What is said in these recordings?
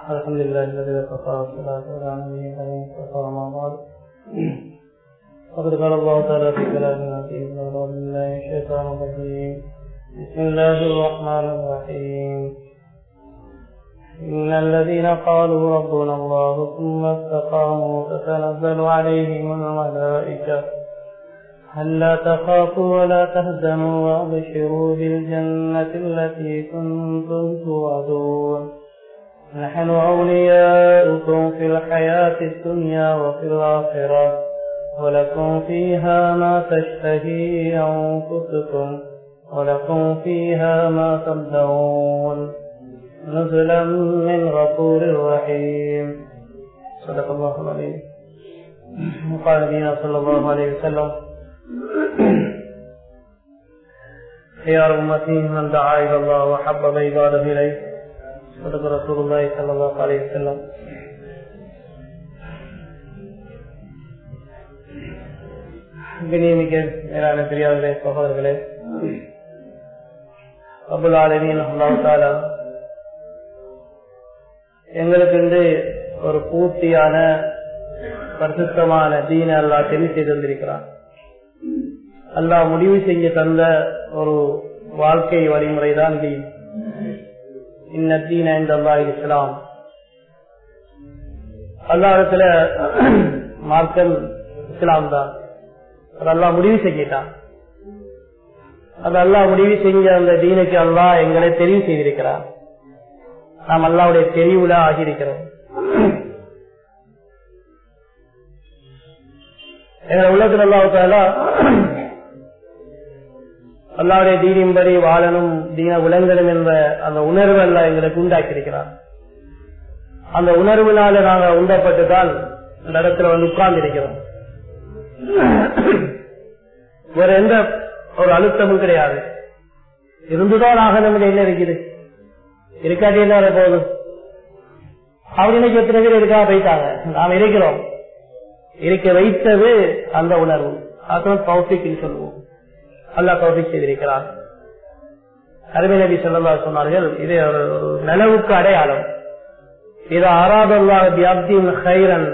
الحمد لله الذي وكفى والصلاة على نبيه الكريم وما بعد. فقد قال الله تعالى في كلامه العزيز أعوذ بالله من الشيطان الرجيم. بسم الله الرحمن الرحيم. إن الذين قالوا ربنا الله ثم استقاموا تتنزل عليهم الملائكة ألا تخافوا ولا تحزنوا وأبشروا بالجنة التي كنتم توعدون نحن أولياؤكم في الحياة الدنيا وفي الآخرة ولكم فيها ما تشتهي أنفسكم ولكم فيها ما تدعون نزلا من غفور رحيم. صدق الله العظيم. وقال نبينا صلى الله عليه وسلم خيار أمتي من دعا إلى الله وحبب عباده إليه. صدق رسول الله صلى الله عليه وسلم. கண்ணியமிக்க மேலான பெரியார்களே, சகோதரர்களே, ரப்பல் ஆலமீன் அல்லாஹ் தஆலா எங்களுக்கு ஒரு பூர்த்தியான பரிசுத்தமான தீன அல்லாஹ் தெரிவு செய்து தந்திருக்கிறான். அல்லாஹ் முடிவு செய்ய தந்த ஒரு வாழ்க்கை வழிமுறைதான் தீன். இன்ன தீன இன்தல்லாஹி இஸ்லாம். அல்லாஹ்விடத்துல மார்க்கம் இஸ்லாம் தான். அது அல்லாஹ் முடிவு செஞ்சிட்டான். அது அல்லாஹ் முடிவு செஞ்ச அந்த தீனுக்கு அல்லாஹ் எங்களை தெரிவு செய்திருக்கிறான். நாம் அல்லாஹ்வுடைய தெரிவுல ஆகியிருக்கிறோம். எங்கள் உள்ளத்தில் அல்லாஹ் தஆலா அல்லாஹ்வுடைய தீனின்படி வாழணும், தீன விளங்கணும் என்ற அந்த உணர்வு அல்லாஹ் எங்களுக்கு உண்டாக்கியிருக்கிறார். அந்த உணர்வுனால நாங்கள் உண்டப்பட்டுதான் இந்த இடத்துல உட்கார்ந்து இருக்கிறோம். வேற எந்த ஒரு அழுத்தமும் கிடையாது. இருந்துதான் ஆகணும் என்ன இருக்குது, இருக்காட்டி என்ன போகுது. அவர் இன்னைக்கு எத்தனை பேர் இருக்கா போயிட்டாங்க, நாம் இருக்கிறோம். இருக்க வைத்தது அந்த உணர்வு. அதுதான் தௌஃபீக் சொல்லுவோம். அல்லாஹ் தௌஃபீக் செய்திருக்கிறார். அருமை நபி ஸல்லல்லாஹு அலைஹி சொன்னார்கள், இது ஒரு நலவுக்கு அடையாளம். இது அராதல்லாஹு பிஅப்தின் கைரன்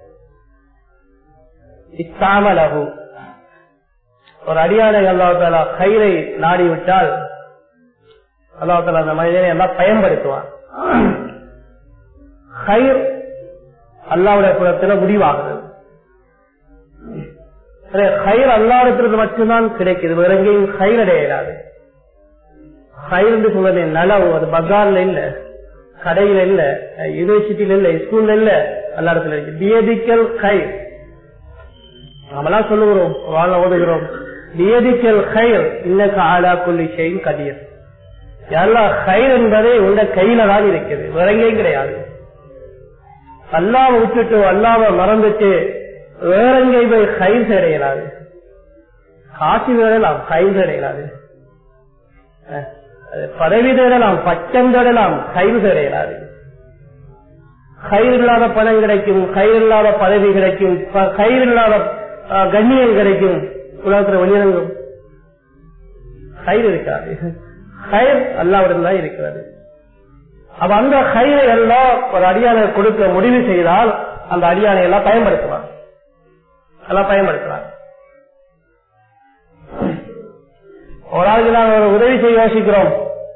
இஸ்தாமலஹு. ஒரு அடியானை அல்லாஹ் தஆலா கைரை நாடிவிட்டால் அல்லாஹ் தஆலா அந்த மனிதனை எல்லாம் பயன்படுத்துவான். கைர் அல்லாஹ்வுடைய புறத்தில் முடிவாகிறது. கயிறு அல்லாஹ்விடத்திலிருந்து மட்டும்தான் கிடைக்குது, வேற எங்கேயும் கயிறு அடையாது. கயிறு சொல்றது நலவு, அது பஜார்ல இல்ல, கடையில இல்ல, யூனிவர்சிட்டியில இல்ல, ஸ்கூல்ல இல்ல, அல்லாஹ்விடத்துல இருக்கு. பியதிக்கல் கயிறு நாமெல்லாம் சொல்லுகிறோம், வாழ ஓதுகிறோம். பியதிக்கல் கயிறு இன்னக அலா குல்லி ஷைஇன் கதீர். அல்லாஹ் கயிறு என்பதே உங்க கையில தான் இருக்குது, வேற எங்கேயும் கிடையாது. அல்லாஹ்வை விட்டுட்டு அல்லாஹ்வை மறந்துட்டு வேற எங்கே போய் கயிறு அடையலாது. காட்சி தேடலாம், கயிறு அடையலாது. பதவி தேடலாம், பட்டம் தேடலாம், கயிறு அடையலாது. கயிறு இல்லாத பணம் கிடைக்கும், கயிறு இல்லாத பதவி கிடைக்கும், கயிறு இல்லாத கண்ணியம் கிடைக்கும். உலகத்துல வெளியிறங்கும் கயிறு இருக்காது. கயிறு அல்லாஹ்விடம் தான் இருக்கிறது. அப்ப அந்த கயிறை எல்லாம் ஒரு அடியானை கொடுக்க முடிவு செய்தால் அந்த அடியானை எல்லாம் பயன்படுத்துவார். எல்லாம் பயன்படுத்துறாங்க. ஒரு ஆளுக்கு நாங்கள் ஒரு உதவி செய்ய யோசிக்கிறோம்.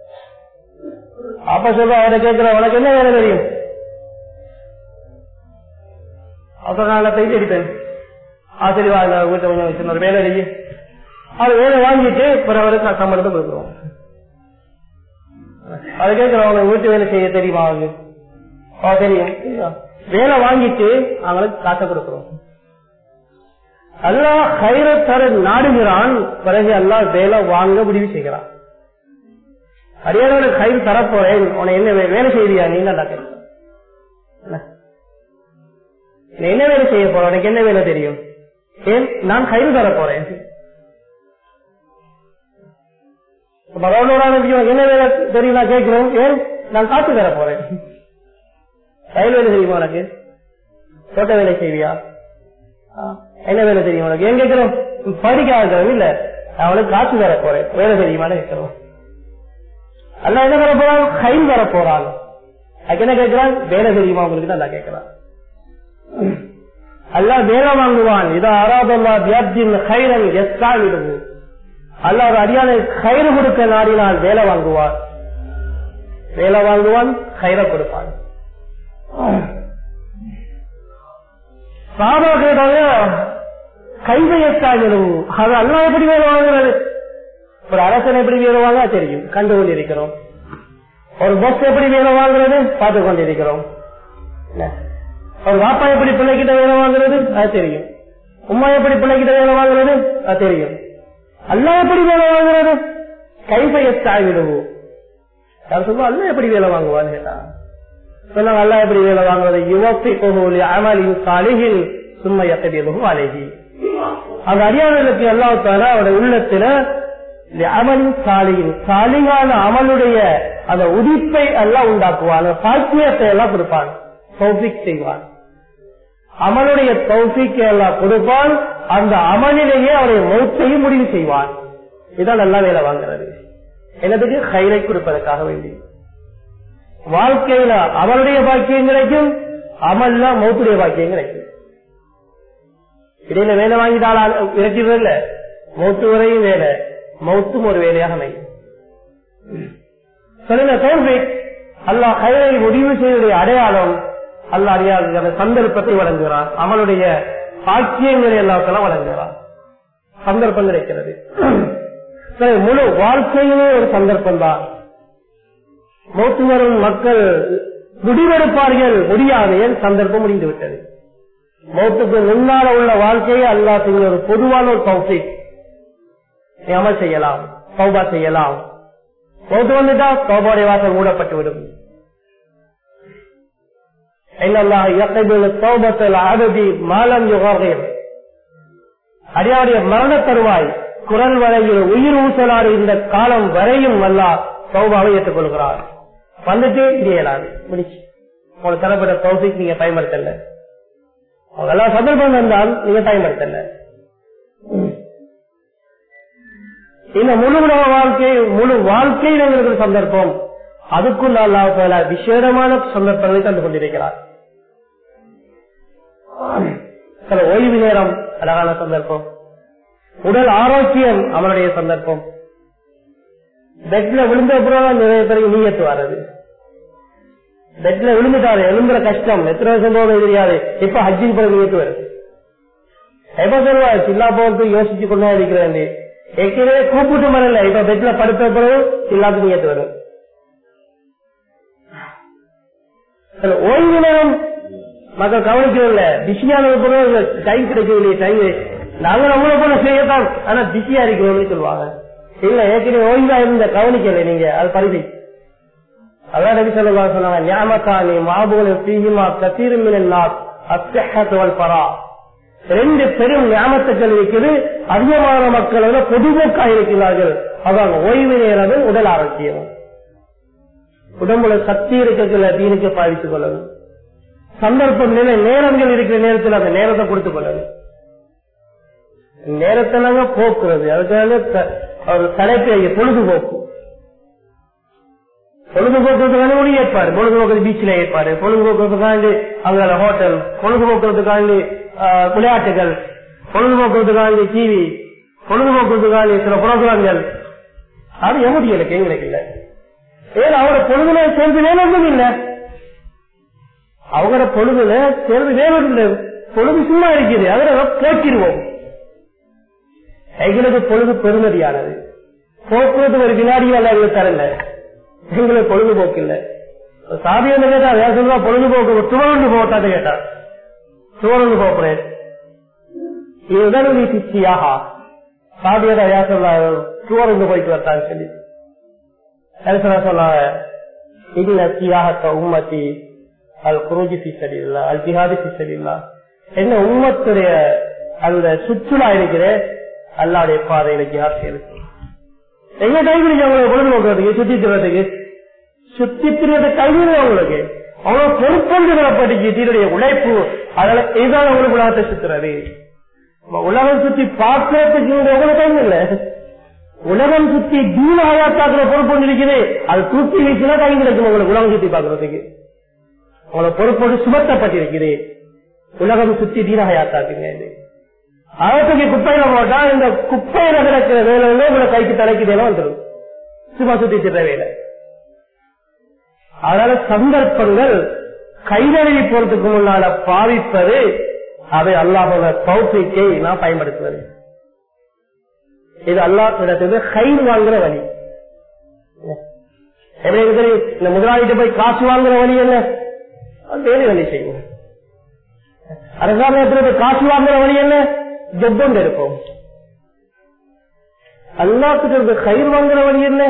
அப்ப சொல்றோம், அவரை கேட்கிறோம், உனக்கு என்ன வேலை தெரியும்? அப்புறம் நான் போய் அடிப்பேன். ஆசிரியர் வீட்டை கொஞ்சம் வச்சு ஒரு வேலை செய்ய, அது வேலை வாங்கிட்டு பிறவருக்கு சம்பளத்தை கொடுக்குறோம். அது கேட்கிறோம், அவங்க வீட்டு வேலை செய்ய தெரியுமா? அவங்க தெரியும். வேலை வாங்கிட்டு அவங்களுக்கு காசை கொடுக்குறோம். அல்லாஹ் கயிறை தர நாடுகிறான், பிறகு அல்லாஹ் வேலை வாங்க முடிவு செய்கிறான். அடியானோட கயிறு தரப்போறேன், உன என்ன வேலை செய்வியா? நீ என்ன வேலை செய்ய போற? உனக்கு என்ன வேலை தெரியும்? ஏன் நான் கயிறு தரப்போறேன். என்ன வேலை தெரியும் நான் கேட்கிறோம். ஏன் நான் காத்து தர போறேன். கயிறு வேலை தெரியுமா உனக்கு? தோட்ட வேலை செய்வியா? என்ன வேலை தெரியும் உனக்கு? ஏன் கேட்கிறோம்? படிக்காத இல்ல, அவனுக்கு காசு தர போறேன், வேலை தெரியுமா கேட்கிறோம். அல்ல என்ன தர போறான்? கயிறு தர போறான். அதுக்கு என்ன கேட்கிறான்? வேலை தெரியுமா உங்களுக்கு தான் கேட்கிறான். அல்லாஹ் வேலை வாங்குவான். இதா அராதல்லா பியப்தின் கைரன் எஸ்தாவிடுவு. அல்லாஹ் அடியானை கயிறு கொடுக்க நாடினால் வேலை வாங்குவான். வேலை வாங்குவான், கயிறை கொடுப்பான். சாபா கேட்டாங்க கைதை எஸ்தாவிடுவு. அது அல்லாஹ் எப்படி வேலை வாங்குறது? ஒரு அரசன் எப்படி வேலை வாங்க தெரியும், கண்டு கொண்டிருக்கிறோம். ஒரு பஸ் எப்படி வேலை வாங்குறது பார்த்து கொண்டிருக்கிறோம். ஒரு வாப்பா எப்படி பிள்ளைகிட்ட வேலை வாங்குறது அது தெரியும். உமா எப்படி பிள்ளைகிட்ட வேலை வாங்குறது அது தெரியும். அல்லாஹ் எப்படி வேலை வாங்குறது? கைபயத்தாகிடுவோம். சொல்லுவோம் அல்லாஹ் எப்படி வேலை வாங்குவான்னு கேட்டா சொன்னாங்க அல்லாஹ் எப்படி வேலை வாங்குறது? யுவத்தி கோலி அமலின் சாலிகில் சும்மா எத்தடியதும் அழகி. அந்த அறியாளர்களுக்கு அல்லாஹ் தாலா அவருடைய உள்ளத்துல அமலின் சாலியின் சாலிகான அமலுடைய அந்த உதிப்பை எல்லாம் உண்டாக்குவான். சாட்சியத்தை எல்லாம் கொடுப்பான், தௌஃபீக் செய்வான். அமலுடைய தௌஃபீக்கை எல்லாம் கொடுப்பான். அந்த அமலிலேயே அவருடைய மௌத்தையும் முடிவு செய்வான். இதான் நல்லா வேலை வாங்குறது. என்னதுக்கு? கைரை கொடுப்பதற்காக வேண்டி. வாழ்க்கையில அவருடைய பாக்கியம் கிடைக்கும், அமல்ல மௌத்துடைய பாக்கியம் கிடைக்கும். இடையில வேலை வாங்கிட்டால் இறக்கிறது மௌத்து வரையும் வேலை, மௌத்தும் ஒரு வேலையாக அமையும். அல்லாஹ் கைரை முடிவு செய்வதை அடையாளம் அல்லாஹ் அறியாத சந்தர்ப்பத்தை வழங்குகிறான். அவனுடைய சாட்சியங்களை எல்லாத்தெல்லாம் வழங்குகிறான். சந்தர்ப்பம் கிடைக்கிறது. முழு வாழ்க்கையிலே ஒரு சந்தர்ப்பம் தான். மௌத்து வரும் மக்கள் முடிவெடுப்பார்கள், முடியாது. ஏன்? சந்தர்ப்பம் முடிந்து விட்டது. மௌத்துக்கு முன்னால உள்ள வாழ்க்கையை அல்லாஹ் செய்ய ஒரு பொதுவான ஒரு தௌஃபீக். அமல் செய்யலாம், தௌபா செய்யலாம். மௌத்து வந்துட்டா தௌபாவுடைய வாசல் மூடப்பட்டுவிடும். அடியாருடைய மரண தருவாய் குரல் வரையில் உயிர் ஊசலாறு இந்த காலம் வரையும் அல்லாஹ் தௌபாவை ஏற்றுக் கொள்கிறார். வந்துட்டு இடையலாது முடிச்சு உங்களுக்கு தரப்பட்ட தௌஃபீக் நீங்க பயன்படுத்தல. அதெல்லாம் சந்தர்ப்பம் வந்தால் நீங்க பயன்படுத்தல. இந்த முழு உலக வாழ்க்கை, முழு வாழ்க்கையில் எங்களுக்கு சந்தர்ப்பம். அதுக்குள்ள அல்லாஹ் விசேடமான சந்தர்ப்பங்களை கண்டு கொண்டிருக்கிறார். சில ஓய்வு நேரம் அழகான சந்தர்ப்பம், உடல் ஆரோக்கியம் அவனுடைய சந்தர்ப்பம். பெட்ல விழுந்த அப்புறம் நிறைய பேருக்கு நீயத்து வர்றது. பெட்ல விழுந்துட்டாரு, எழும்புற கஷ்டம், எத்தனை வருஷம் போது தெரியாது. இப்ப ஹஜ்ஜின் பிறகு நீயத்து வருது. எப்ப சொல்லுவா சில்லா போறது யோசிச்சு கொண்டா இருக்கிறேன். ஏற்கனவே கூப்பிட்டு வரல, இப்ப பெட்ல படுத்த பிறகு எல்லாத்துக்கும் நீயத்து வரும். ஓய்வு நேரம் மக்கள் கவனிக்கவில்லை. பிஸியான டைம் கிடைக்கவில்லை. டைம் நாங்க நம்மள போல செய்யத்தான், ஆனா பிஸியா இருக்கிறோம்னு சொல்லுவாங்க. இல்ல ஏற்கனவே ஓய்வா இருந்த கவனிக்கல நீங்க, அது பரிதி. அதான் நபி ஸல்லல்லாஹு அலைஹி வஸல்லம் சொன்னாங்க, நிஅமத்தானி மாபூல ஃபீஹிமா கஸீரும் மினன் நாஸ் அஸ்ஸஹ்ஹத்து வல் ஃபரா. ரெண்டு பெரும் நிஅமத்துக்கள் இருக்குது, அதிகமான மக்கள் பொதுபோக்காக இருக்கிறார்கள். அதான் ஓய்வு நேரமும் உடல் ஆரோக்கியமும். உடம்புல சக்தி இருக்கிற தீனுக்கு பாவித்துக் கொள்ளணும். சந்தர்ப்பம் நேரங்கள் இருக்கிற நேரத்தில் அந்த நேரத்தை கொடுத்துக் கொள்ளணும். நேரத்தை நாங்க போக்குறது, அதுக்காக ஒரு தலைப்பேய பொழுதுபோக்கு. பொழுதுபோக்குறதுக்காண்டி ஏற்பாடு, பொழுதுபோக்குறது பீச்சில் ஏற்பாடு, பொழுதுபோக்குறதுக்காண்டி அங்க ஹோட்டல், பொழுதுபோக்குறதுக்காண்டி விளையாட்டுகள், பொழுதுபோக்குறதுக்காண்டி டிவி, பொழுதுபோக்குறதுக்காண்டி சில புரோகிராம்கள். அது எங்களுக்கு எங்களுக்கு இல்லை. ஏன் அவரோட பொழுதுல சேர்ந்து வேணும் இல்ல, அவங்களோட பொழுதுல சேர்ந்து வேணும் இல்லை. பொழுது சும்மா இருக்குது, அதை போக்கிடுவோம். எங்களுக்கு பொழுது பெருமதியானது. போக்குவரத்து ஒரு வினாடிகள் எங்களுக்கு தரல, எங்களுக்கு பொழுதுபோக்கு இல்ல. சாதியம் கேட்டா வேற சொல்லுவா பொழுதுபோக்கு சுவரண்டு போட்டான்னு கேட்டா சுவரண்டு போறேன். இதுதான் நீ பிச்சியாக சாதியதா யார் சொல்ல சுவரண்டு போயிட்டு வரட்டான்னு சொல்லி சொன்னாங்க. உம்மத்தி அல் குருஜி பிசடில்லா அல் ஜிஹாதி பிசடில்லா. என்ன உம்மத்துடைய அந்த சுற்றுலா இருக்கிற அல்லாடைய பாதையில ஜிஹாத் இருக்கு. எங்க கைவிடுங்க அவங்களை பொழுதுபோக்குறதுக்கு, சுத்தி திறத்துக்கு, சுத்தி திரியத்தை கைவிடுங்க அவங்களுக்கு. அவ்வளவு பொறுப்பொன்றுகளப்பட்டு தீருடைய உழைப்பு, அதனால இதுதான் உங்களுக்கு உலகத்தை சுத்துறது. உலகம் சுத்தி பார்க்கறதுக்கு உங்களுக்கு டைம் இல்ல. உலகம் சுத்தி தீன ஆயாத்தாக்குற பொறுப்பு இருக்குது, அது தூக்கி வீச்சுனா டைம் கிடைக்கும் உங்களுக்கு உலகம் சுத்தி பாக்குறதுக்கு. உங்களை பொறுப்போடு சுமத்தப்பட்டிருக்குது. உலகம் சுத்தி தீனகையாத்தாக்குங்க. அவத்துக்கு குப்பையில போட்டா இந்த குப்பையில கிடக்கிற வேலை உங்களை கைக்கு தலைக்கு வேலை வந்துடும். சும்மா சுத்தி திட்ட வேலை. அதனால சந்தர்ப்பங்கள் கைதழுவி போறதுக்கு முன்னால பாவிப்பது, அதை அல்லாஹ்வோட தௌஃபீக்கை நான் பயன்படுத்துவது. இது அல்லாஹ் இடத்துல கைது வாங்குற வழி. இந்த முதலாளிகிட்ட போய் காசு வாங்குற வழி என்ன? வேலை வழி செய்வோம். அரசாங்கத்தில் போய் காசு வாங்குற வழி என்ன? ஜொப்பம் எடுப்போம். அல்லாஹ்வுக்கு கைது வாங்குற வழி என்ன?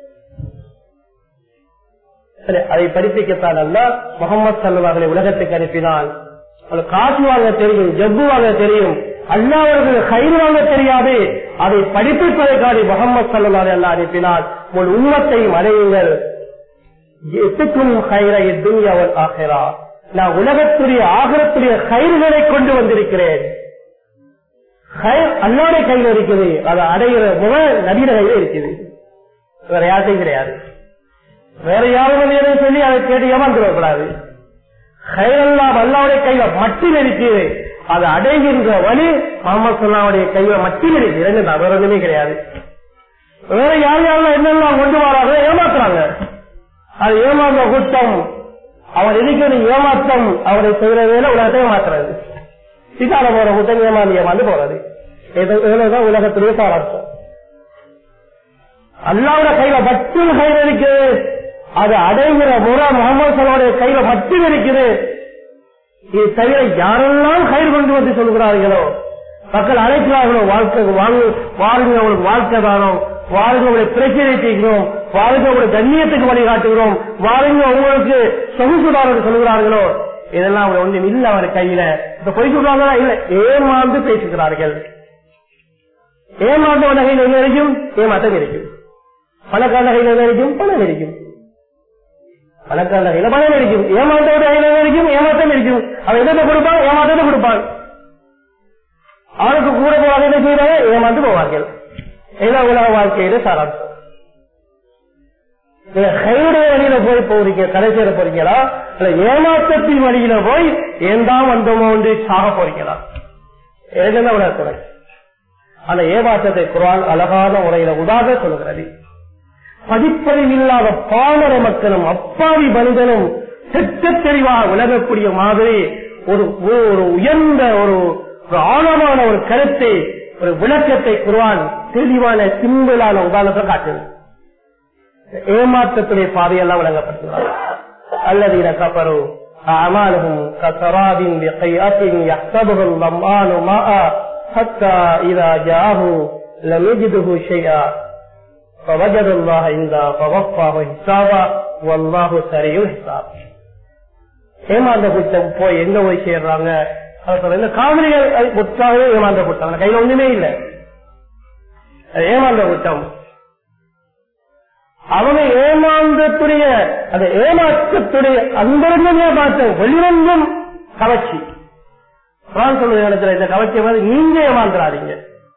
அதை படிப்பிக்கத்தான் அல்லாஹ் முஹம்மது ஸல்லல்லாஹு அலைஹி உலகத்துக்கு அனுப்பினான். காசு வாங்க தெரியும், ஜப்பு வாங்க தெரியும், அல்லாஹ் அவர்களுக்கு கைது வாங்க தெரியாது. அதை படிப்பிப்பதற்காக முஹம்மது ஸல்லல்லாஹு அலைஹி அல்லாஹ் அனுப்பினான். உங்கள் உம்மத்தையும் அடையுங்கள். எத்துக்கும் கைரை துன்யா வல் ஆகிரா, நான் உலகத்துடைய ஆகிரத்துடைய கைதுகளை கொண்டு வந்திருக்கிறேன். அல்லாஹ்வுடைய கையில் இருக்குது. அதை அடைகிற முதல் நபியிட கையில இருக்குது. வேற யார்ட்டையும் கிடையாது. வேற யாரும் சொல்லி அதை கேட்டு ஏமாந்துடக்கூடாது. கைரெல்லாம் அல்லாவுடைய கையில மட்டும் இருக்குது. அதை அடைகின்ற வழி முஹம்மது ஸல்லல்லாஹு கையில மட்டும் இருக்கு. வேற ஒண்ணுமே கிடையாது. வேற யார் யாரெல்லாம் என்னெல்லாம் கொண்டு வராங்க ஏமாத்துறாங்க. அது ஏமாந்த கூட்டம். அவர் இருக்கிற ஏமாற்றம் அவரை செய்யற வேலை உலகத்தை ஏமாத்துறது. சிதால போற கூட்டம் ஏமாந்து போறது. எவ்வளவுதான் உலகத்துடைய சாராட்டம். அல்லாஹ்வுடைய கையில மட்டும் கையில் இருக்குது. அது அடைகிற முறை முஹம்மது ஸல்லல்லாஹு கையில மட்டும் இருக்குது. இது தவிர யாரெல்லாம் கயிறு கொண்டு வந்து சொல்கிறார்களோ, மக்கள் அழைக்கிறார்களோ, வாழ்க்கை வாழ்க்கை அவங்களுக்கு வாழ்க்கை தானோம், வாழ்க்கை உங்களுடைய பிரச்சனை தீர்க்கிறோம், வாழ்க்கை உங்களுடைய கண்ணியத்துக்கு வழிகாட்டுகிறோம், வாழ்க்கை உங்களுக்கு சொகுசுதாரம் சொல்கிறார்களோ, இதெல்லாம் அவங்க ஒன்றும் இல்லை. அவர் கையில இப்ப பொய் சொல்றாங்களா? இல்ல, ஏமாந்து பேசுகிறார்கள். ஏமாந்த கையில் என்ன இருக்கும்? ஏமாற்றம் இருக்கும். பணக்கார கையில் என்ன இருக்கும்? பணம் இருக்கும். பணக்கார கையில பணம் இருக்கும். ஏமாற்றோட கையில இருக்கும், ஏமாற்றம் இருக்கும். அவன் எதை கொடுப்பான்? ஏமாற்றத்தை கொடுப்பான். அவனுக்கு கூட போவாங்க, என்ன செய்யறாங்க? ஏமாந்து போவார்கள். இதான் உலக வாழ்க்கையில சாராம்சம். கையுடைய வழியில போய் போறீங்க, கடைசியில போறீங்களா? இல்ல ஏமாற்றத்தின் வழியில போய் ஏந்தாம் வந்தோமோ என்று சாக போறீங்களா? என்ன உலகத்துறை அந்த ஏமாற்றத்தை குர்ஆன் அழகான முறையில உதாரண சொல்கிறது. படிப்பறிவில்லாத பாமர மக்களும் அப்பாவி மனிதனும் திட்ட தெளிவாக விலகக்கூடிய மாதிரி ஒரு உயர்ந்த ஒரு ஆழமான ஒரு கருத்தை, ஒரு விளக்கத்தை குர்ஆன் தெளிவான சிம்பிளான உதாரணத்தை காட்டுது. ஏமாற்றத்துடைய பாதையெல்லாம் விளங்கப்படுத்துகிறார். அல்லதீன கஃபரு அஅமாலுஹும் கஸராபின் பிகைஅத்தின் யஹ்ஸபுஹு ல்-லம்ஆனு மாஅ ஹத்தா இதா ஜாஅஹு லம் யஜிதுஹு ஷைஆ فوجد الله عنده فوفاه حسابا والله سريع الحساب. ஏமாந்த கூட்டம் போய் எங்க போய் சேர்றாங்க? காவிரிகள் முற்றாகவே ஏமாந்த கூட்டம், கையில ஒண்ணுமே இல்லை. ஏமாந்த கூட்டம் அவங்க ஏமாந்தத்துடைய அந்த ஏமாற்றத்துடைய அங்கிருந்தும் ஏமாற்றம், வெளிரங்கும் கவர்ச்சி. சொல்லுற இடத்துல இந்த கவர்ச்சியை வந்து நீங்க ஏமாந்துறாதீங்க.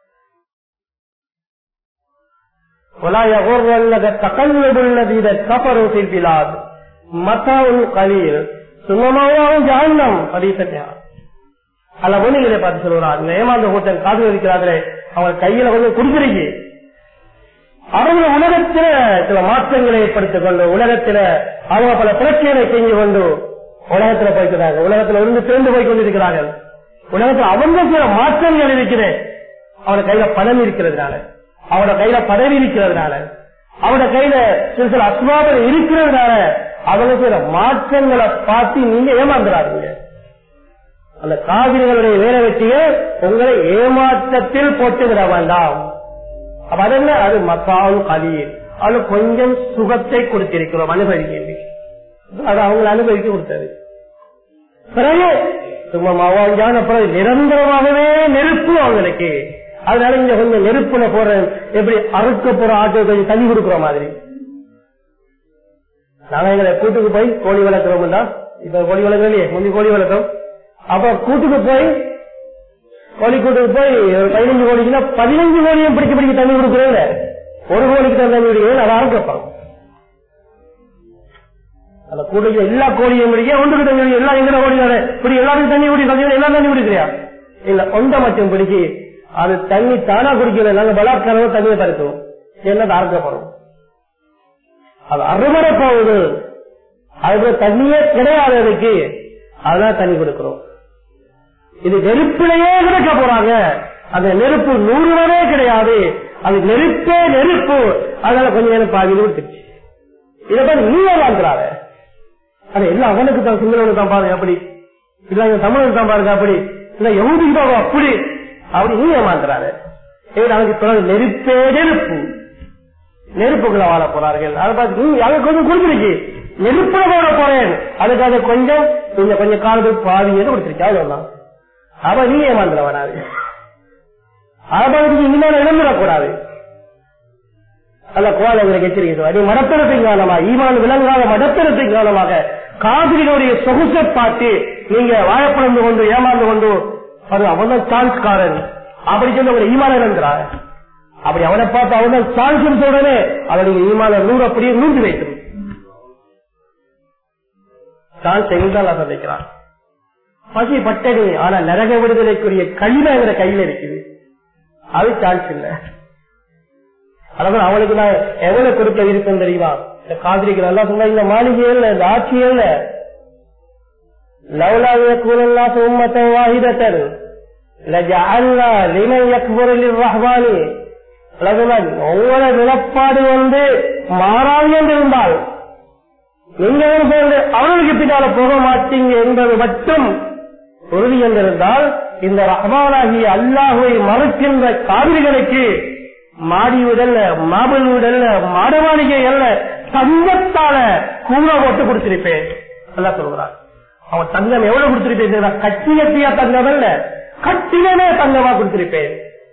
ولا يغرنك تقلب الذين كفروا في البلاد متاع قليل ثم مأواهم جهنم خالدين. அல்ல ஒண்ணுகளை பார்த்து சொல்றாங்க, ஏமாந்த கூட்டம் காசு இருக்கிறார்களே, அவங்க கையில கொஞ்சம் குடிக்கிறீங்க. அவங்க உலகத்தில சில மாற்றங்களை ஏற்படுத்திக் கொண்டு, உலகத்தில அவங்க பல பிரச்சனைகளை செஞ்சு கொண்டு உலகத்துல போய்க்கிறாங்க. உலகத்துல இருந்து சேர்ந்து போய் கொண்டிருக்கிறார்கள். உலகத்துல அவங்க சில மாற்றங்கள் இருக்கிறேன். அவன கையில பணம் இருக்கிறதுனால, அவனோட கையில பதவி இருக்கிறதுனால, அவனோட கையில சில சில அஸ்வாபம் இருக்கிறதுனால அவங்க சில மாற்றங்களை பார்த்து நீங்க ஏமாந்துறாருங்க. அந்த காவிரிகளுடைய வேலை வெற்றியை உங்களை ஏமாற்றத்தில் போட்டு விட வேண்டாம். அப்ப அது என்ன? அது மக்காவும் கலீல், அது கொஞ்சம் சுகத்தை கொடுத்திருக்கிறோம், அனுபவிக்க. அது அவங்களை அனுபவிக்க கொடுத்தது. பிறகு சும்மா மாவாஞ்சான பிறகு நிரந்தரமாகவே நெருப்பு அவங்களுக்கு. அதனால இங்க கொஞ்சம் நெருப்புல போற எப்படி அறுக்க போற ஆட்டோ கொஞ்சம் தண்ணி கொடுக்குற மாதிரி. நாங்க எங்களை கூட்டுக்கு போய் கோழி வளர்க்கிறோம்டா, இப்ப கோழி வளர்க்கணும் இல்லையே, முந்தி கோழி வளர்க்கிறோம். அப்ப கூட்டுக்கு போய் கோழி கூட்டுக்கு போய் 15 கோழிக்குன்னா 15 கோழியும் பிடிக்க தண்ணி கொடுக்குறேன். ஒரு கோழிக்கு தான் தண்ணி குடிக்கிறேன், அதான் கேட்பாங்க. அந்த கூட்டுக்கு எல்லா கோழியும் பிடிக்க ஒன்றுக்கு தண்ணி கிளாஸ் தண்ணி குடிக்கிறோம், எல்லாம் தண்ணி குடிக்கிறியா? இல்ல, ஒன்றை மட்டும் பிடிச்சி அது தண்ணி தானா குடிக்கல, நாங்க பலாத்காரம் தண்ணியை தடுக்கிறோம், என்ன தார்க்கப்படும், அது அறுவடை போகுது, அதுக்கு தண்ணியே கிடையாததுக்கு அதான் தண்ணி கொடுக்கிறோம். இது நெருப்பிலேயே கிடைக்க போறாங்க, அந்த நெருப்பு 100 வரை கிடையாது, அது நெருப்பே நெருப்பு, அதனால கொஞ்சம் நேரம் பாதி கொடுத்துச்சு. இதை பார்த்து நீ ஏமாந்துறாரு, அது எல்லாம் அவனுக்கு தான், சிங்களவனுக்கு தான் பாருங்க அப்படி, இல்ல தமிழுக்கு தான் பாருங்க அப்படி, இல்ல எவ்வளவு அப்படி அப்படி நீ ஏமாந்துறாரு. அவனுக்கு நெருப்பே நெருப்பு, நெருப்புக்குள்ள வாழ போறார்கள். அதை பார்த்து நீ அதுக்கு கொஞ்சம் கொடுத்துருச்சு, நெருப்புல போட போறேன், அதுக்காக கொஞ்சம் கொஞ்சம் காலத்துக்கு பாதி கொடுத்துருச்சு, அவ்வளவுதான். அவன் நீ ஏமாந்துறவனாது, அதை பார்த்து இனிமேல் இழந்துடக்கூடாது. அல்ல கோவாளர்களுக்கு எச்சரிக்கை, நீ மடத்தனத்தின் காரணமாக, ஈமான் விலங்காத மடத்தனத்தின் காரணமாக காவிரிகளுடைய சொகுசை பார்த்து நீங்க வாழப்படந்து கொண்டு ஏமாந்து கொண்டு அது அவன் சான்ஸ்காரன் அப்படி சொல்லி ஒரு ஈமான இழந்துறாங்க. அப்படி அவனை பார்த்து அவன் சான்ஸ் சொல்றனே அவனுடைய ஈமான 100 அப்படியே 100 வைக்கும். சான்ஸ் எங்கால் சந்திக்கிறான், பசி பட்டணி, ஆனா நரக விடுதலைக்குரிய கையில கையில இருக்குது, அது சான்ஸ் இல்ல. அதாவது அவனுக்கு நான் எவ்வளவு கொடுக்க இருக்கேன் தெரியுமா? இந்த காதிரிகள் எல்லாம் சொன்னா இந்த மாளிகையில் இந்த ஆட்சியில் லவ்லாவிய கூறல்லாம் உம்மத்தை வாஹிதத்தன் ஒவ்வொரு நிலப்பாடு மாறாது என்றிருந்தால் நீங்க அவர்களுக்கு பின்னால போக மாட்டீங்க என்பது மட்டும் உறுதி என்றிருந்தால் இந்த ரஹ்மானாகிய அல்லாஹுவை மறுக்கின்ற காவிரிகளுக்கு மாடி உடல்ல மாபல் உடல்ல மாடமாளிகை அல்ல தங்கத்தால கூற போட்டு கொடுத்திருப்பேன் அல்ல சொல்கிறார். அவன் தங்கம் எவ்வளவு கொடுத்திருப்பேன்? கட்டி கட்டியா தங்கம் அல்ல, கட்டிலே தங்கமா கொடுத்திருப்பேன்.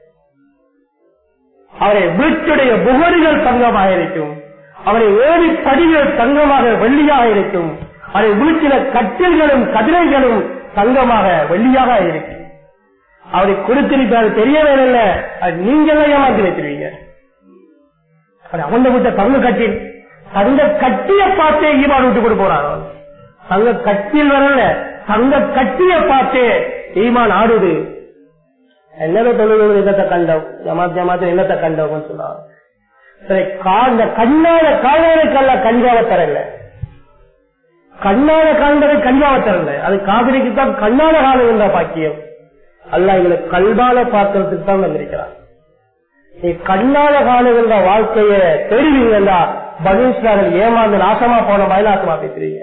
அவரை வீட்டுடைய புகழிகள் தங்கமாக இருக்கும், அவரை ஏறி படிகள் தங்கமாக வெள்ளியாக இருக்கும், அவரை வீட்டில கட்டில்களும் கதிரைகளும் தங்கமாக வெள்ளியாக இருக்கும். அவரை கொடுத்திருக்காது தெரியவே இல்லை, நீங்களே ஏமாற்றி வைத்திருவீங்க. அவன் விட்ட தங்க கட்டில் தங்க கட்டிய பார்த்தே ஈமான் விட்டு கொண்டு போறான். தங்க கட்டில் வரல, தங்க கட்டிய பார்த்தே ஈமான் ஆடுது. என்னத தொழில் என்னத்தை கண்டோம், ஜமாத் என்னத்தை கண்டோம் சொன்னான். சரி, இந்த கண்ணால காணாத கஞ்சாவ தரல, கண்ணால காண்பதை கஞ்சாவ தரல, அது காவிரிக்கு தான் கண்ணால காணுகின்ற பாக்கியம். அல்ல எங்களை கல்வால பார்க்கறதுக்கு தான் வந்திருக்கிறான். நீ கண்ணால காணுகின்ற வாழ்க்கைய தெரிவிங்களா பனீஸ்வரர்கள் ஏமாந்து நாசமா போன மாதிரி நாசமா பேசுறீங்க.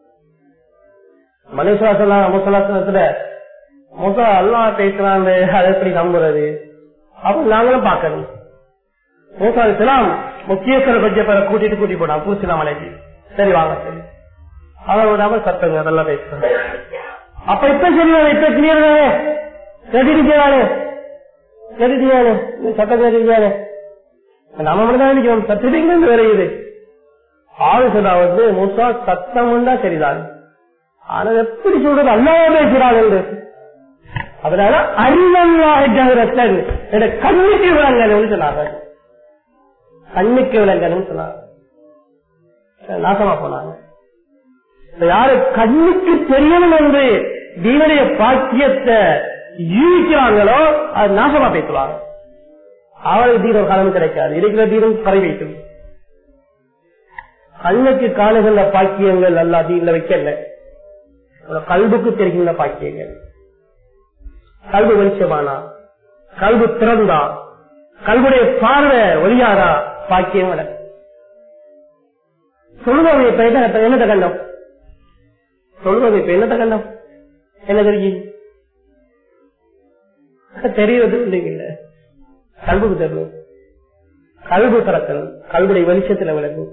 மனுஷாசனத்துல முசா எல்லாம் பேசுறாங்க, அதை எப்படி நம்புறது? அப்ப நாங்களும் பார்க்கணும். மூசா அலைஹிஸ்ஸலாம் முக்கியஸ்தரை கொஞ்சம் பேரை கூட்டி போனான் பூசினா மலைக்கு. சரி வாங்க, சரி அதை விடாம சத்தங்க அதெல்லாம் பேசுறாங்க. அப்ப இப்ப சரி, இப்ப கிளியர் தானே, கட்டிருக்கானே சட்டம் கட்டிருக்கானே, நம்ம மட்டும் தான் நினைக்கிறோம். சத்திரிக்கு விரையுது ஆலோசனா மூசா சத்தம் உண்டா சரிதான், ஆனா எப்படி சொல்றது அல்லாஹ் பேசுறாங்க என்று. அதனால அறிவல்லாஹ் கண்ணுக்கு விளங்கன்னு சொன்னாங்க, கண்ணுக்கு விளங்கன்னு சொன்னாங்க. நாசமா போனாங்க. யாரு கண்ணுக்கு தெரியணும் என்று தீனுடைய பாக்கியத்தை ஈவிக்கிறாங்களோ அது நாசமா பேசுவாங்க. அவருக்கு தீனம் காலம் கிடைக்காது, இருக்கிற தீனம் பறி வைக்கும். கண்ணுக்கு காணுகின்ற பாக்கியங்கள் அல்லா தீன்ல வைக்கல, கல்புக்கு தெரிகின்ற பாக்கியங்கள். கல்வி வெளிச்சமானா, கல்வி திறந்தா, கல்வுடைய பார்வை ஒளியாரா பாக்கியம் வர. சொல்லுவது இப்ப என்னத்த கண்டம், சொல்லுவது இப்ப என்னத்த கண்டம், என்ன தெரியும் தெரிவது இல்லைங்க. கல்வுக்கு தரணும், கல்வி திறக்கணும், கல்வுடைய வெளிச்சத்துல விளக்கும்.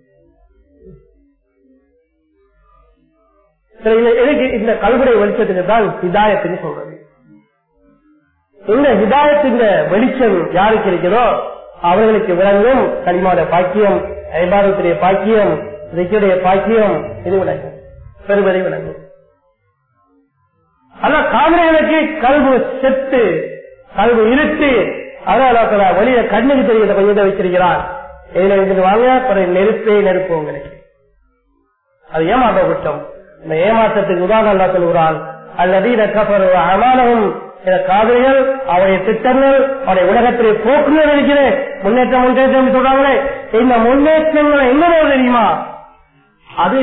இந்த கல்வுடைய வெளிச்சத்துக்கு தான் ஹிதாயத்துன்னு சொல்றது. இந்த ஹிதாயத்தின் வெளிச்சம் யாருக்கு இருக்கிறதோ அவர்களுக்கு விளங்கும் கலிமாவுடைய பாக்கியம், ஐபாதத்துடைய பாக்கியம், திக்ருடைய பாக்கியம், இது விளங்கும், பெருமதி விளங்கும். ஆனா காவிரிகளுக்கு கல்வி செத்து, கல்வி இருட்டு, அதனால வெளியில கண்ணுக்கு தெரிகிற கொஞ்சத்தை வச்சிருக்கிறான். இதுல இருந்து வாங்க நெருப்பே நெருப்பு உங்களுக்கு. அது ஏமாற்ற குற்றம். இந்த ஏமாற்றத்துக்கு உதாரணம் சொல்கிறான், அல்லதீன கஃபரு அமாலஹும் காவிரிகள் அவருடைய திட்டங்கள் அவருடைய உலகத்திலே போக்குகள் இருக்கிறேன் முன்னேற்றம் சொல்றாங்களே இந்த முன்னேற்றங்களை என்ன தெரியுமா அது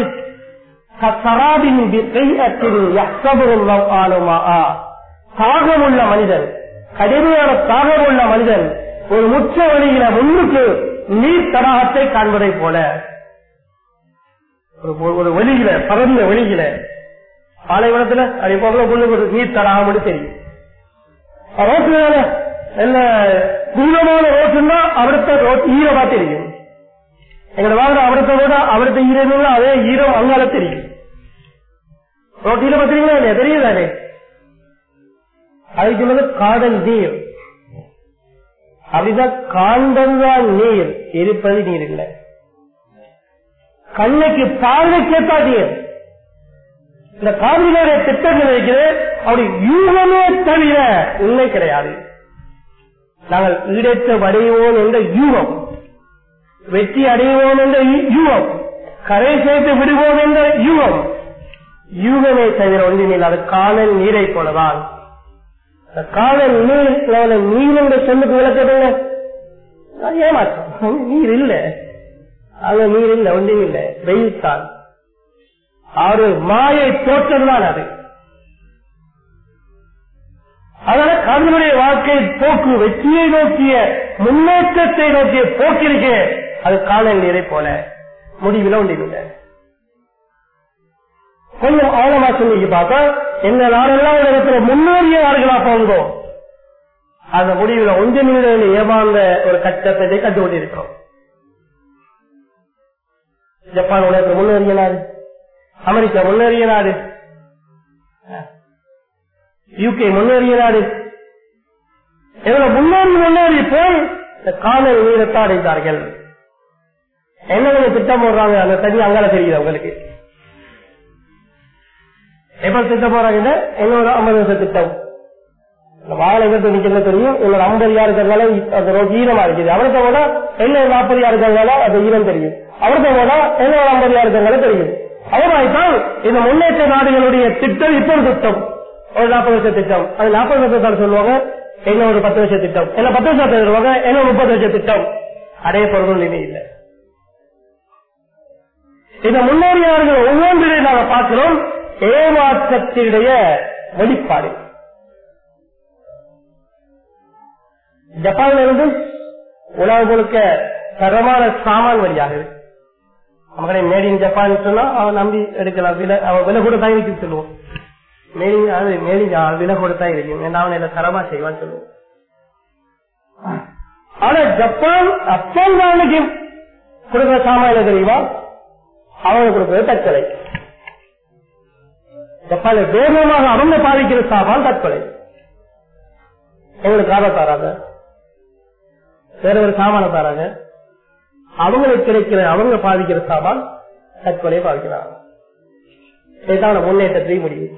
தாகமுள்ள மனிதன் கடுமையான தாகமுள்ள மனிதன் ஒரு முற்ற வழியில முன்னுக்கு நீர் தடாகத்தை காண்பதை போல ஒரு வெளியில பரந்த வெளியில பாலைவனத்துல அதே போல நீர் தடாகம் தெரியும் ரோட்டுனால என்ன தூரமான ரோட்டுன்னா அவருத்த ஈரமா தெரியும் எங்களை வாங்க அவரத்தை கூட அவரத்தை ஈரம் அதே ஈரம் அங்கால தெரியும் ரோட்டில பாத்தீங்களா இல்லையா தெரியுதானே அதுக்கு சொன்னது காதல் நீர் அப்படிதான் காந்தல்தான் நீர் இருப்பது நீர் இல்லை கண்ணுக்கு பார்வைக்கேற்றா நீர் இந்த காவிரிகளுடைய திட்டங்கள் இருக்கிறது அவருடைய யூகமே தவிர உண்மை கிடையாது நாங்கள் ஈடேற்ற அடைவோம் என்ற யூகம் வெற்றி அடைவோம் என்ற யூகம் கரை சேர்த்து விடுவோம் என்ற யூகம் யூகமே தவிர ஒன்றினில் அது காணல் நீரை போலதான் காணல் நீர் என்ற சொல்லுக்கு விளக்கவில்லை ஏமாற்றம் நீர் இல்லை அங்க நீர் இல்லை ஒன்றும் இல்லை வெயில் தான் அவரு மாயை தோற்றம்தான் அது அதனால கவிஞருடைய வாழ்க்கை போக்கு வெற்றியை நோக்கிய முன்னேற்றத்தை நோக்கிய போக்கிருக்கே அது காணல் நீரை போல முடிவில் ஒன்றில்லை கொஞ்சம் ஆழமா சொல்லி பார்த்தா எந்த நாடெல்லாம் இடத்துல முன்னேறியவர்களா போங்கோ அந்த முடிவில் ஒன்று நிமிடம் ஏமாந்த ஒரு கட்டத்தை கண்டு கொண்டிருக்கிறோம் ஜப்பான் உலகத்தில் முன்னேறிய நாடு அமெரிக்கா முன்னேறிய நாடு யூகே முன்னேறிய நாடு எவ்வளவு முன்னேறி போய் இந்த காணல் நீரத்தை அடைந்தார்கள் என்ன திட்டம் போடுறாங்க அந்த தண்ணி அங்கால தெரியுது உங்களுக்கு எப்ப திட்டம் போறாங்க என்னோட 50 வருஷம் திட்டம் வாழை எங்க நிக்கிறது தெரியும் என்னோட 50 யாருக்கிறதுனால அந்த ரோட் ஈரமா இருக்குது அவருக்கு போனா என்ன 40 யாருக்கிறதுனால அது ஈரம் தெரியும் அவருக்கு போனா என்னோட 50 யாருக்கிறதுனால தெரியும் அவராய்த்தான் இந்த முன்னேற்ற நாடுகளுடைய திட்டம் இப்போ ஒரு திட்டம் ஒரு 40 வருஷ திட்டம் அது 40 வருஷத்தால் சொல்லுவாங்க என்ன ஒரு 10 வருஷ திட்டம் என்ன 10 வருஷத்தை சொல்லுவாங்க என்ன 30 வருஷ திட்டம் அடைய பொருள் இனி இல்லை இந்த முன்னேறியவர்கள் ஒவ்வொன்றிலே நாங்கள் பார்க்கிறோம் ஏமாற்றத்தினுடைய வெளிப்பாடு ஜப்பான்ல இருந்து உலகம் முழுக்க தரமான சாமான் வழியாகுது நம்மளே மேட் இன் ஜப்பான் சொன்னா அவன் நம்பி எடுக்கலாம் அவன் விலை கூட தான் இருக்கு சொல்லுவோம் விலை கூட தான் இருக்கும் ஏன்னா அவன் என்ன தரமா செய்வான்னு சொல்லுவோம் ஆனா ஜப்பான் அப்போதைக்கு கொடுக்கிற சாமான் தெரியுமா அவங்க கொடுக்கிறது தற்கொலை ஜப்பான வேகமாக அவங்க பாதிக்கிற சாமான் தற்கொலை எங்களுக்கு ஆபத்து தராங்க வேற ஒரு சாமான தராங்க அவங்களுக்கு கிடைக்கிற அவங்க பாதிக்கிற சாமான் தற்கொலை பாதிக்கிறாங்க இதுதான் முன்னேற்றத்தை முடியும்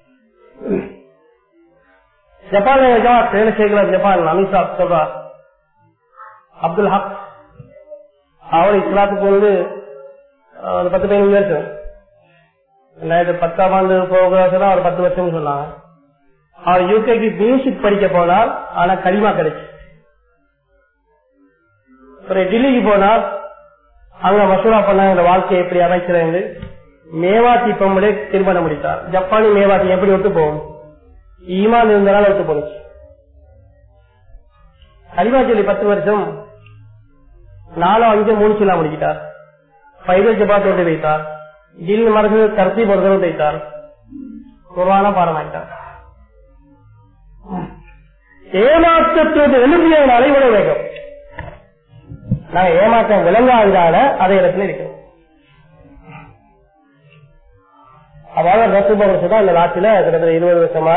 ஜப்பான் வேலை செய்கிற ஜப்பான் அமித்ஷா சொல்றார் அப்துல் ஹக் அவர் இஸ்லாத்துக்கு வந்து 10-15 வருஷம் 2010ஆம் ஆண்டு போகிறா ஒரு 10 வருஷம் சொன்னாங்க அவர் யூகேக்கு பேசிக் படிக்க போனார் ஆனா கலிமா கிடைச்சு ஒரு டெல்லிக்கு போனார் அங்க மசூரா பண்ண இந்த வாழ்க்கையை எப்படி அமைக்கிறது மேவாத்தி பொம்பளை திருமணம் முடித்தார் ஜப்பானி மேவாத்தி எப்படி ஒத்து போகும் ஈமான் இருந்தனால ஒத்து போனுச்சு கலிமா சொல்லி 10 வருஷம் 4-5 3 சிலா முடிக்கிட்டார் பைதல் ஜபாத் ஒன்று வைத்தார் ஜில் மரபு கருத்தி பொருத்தம் வைத்தார் குர்ஆன பாடமாயிட்டார் ஏமாற்றத்தோடு எழுதிய அலைவட வேகம் நாங்க ஏமாற்றம் விளங்காததால அதே இடத்துல இருக்கிறோம் அதாவது ரசூபா இந்த நாட்டில கிட்டத்தட்ட 20 வருஷமா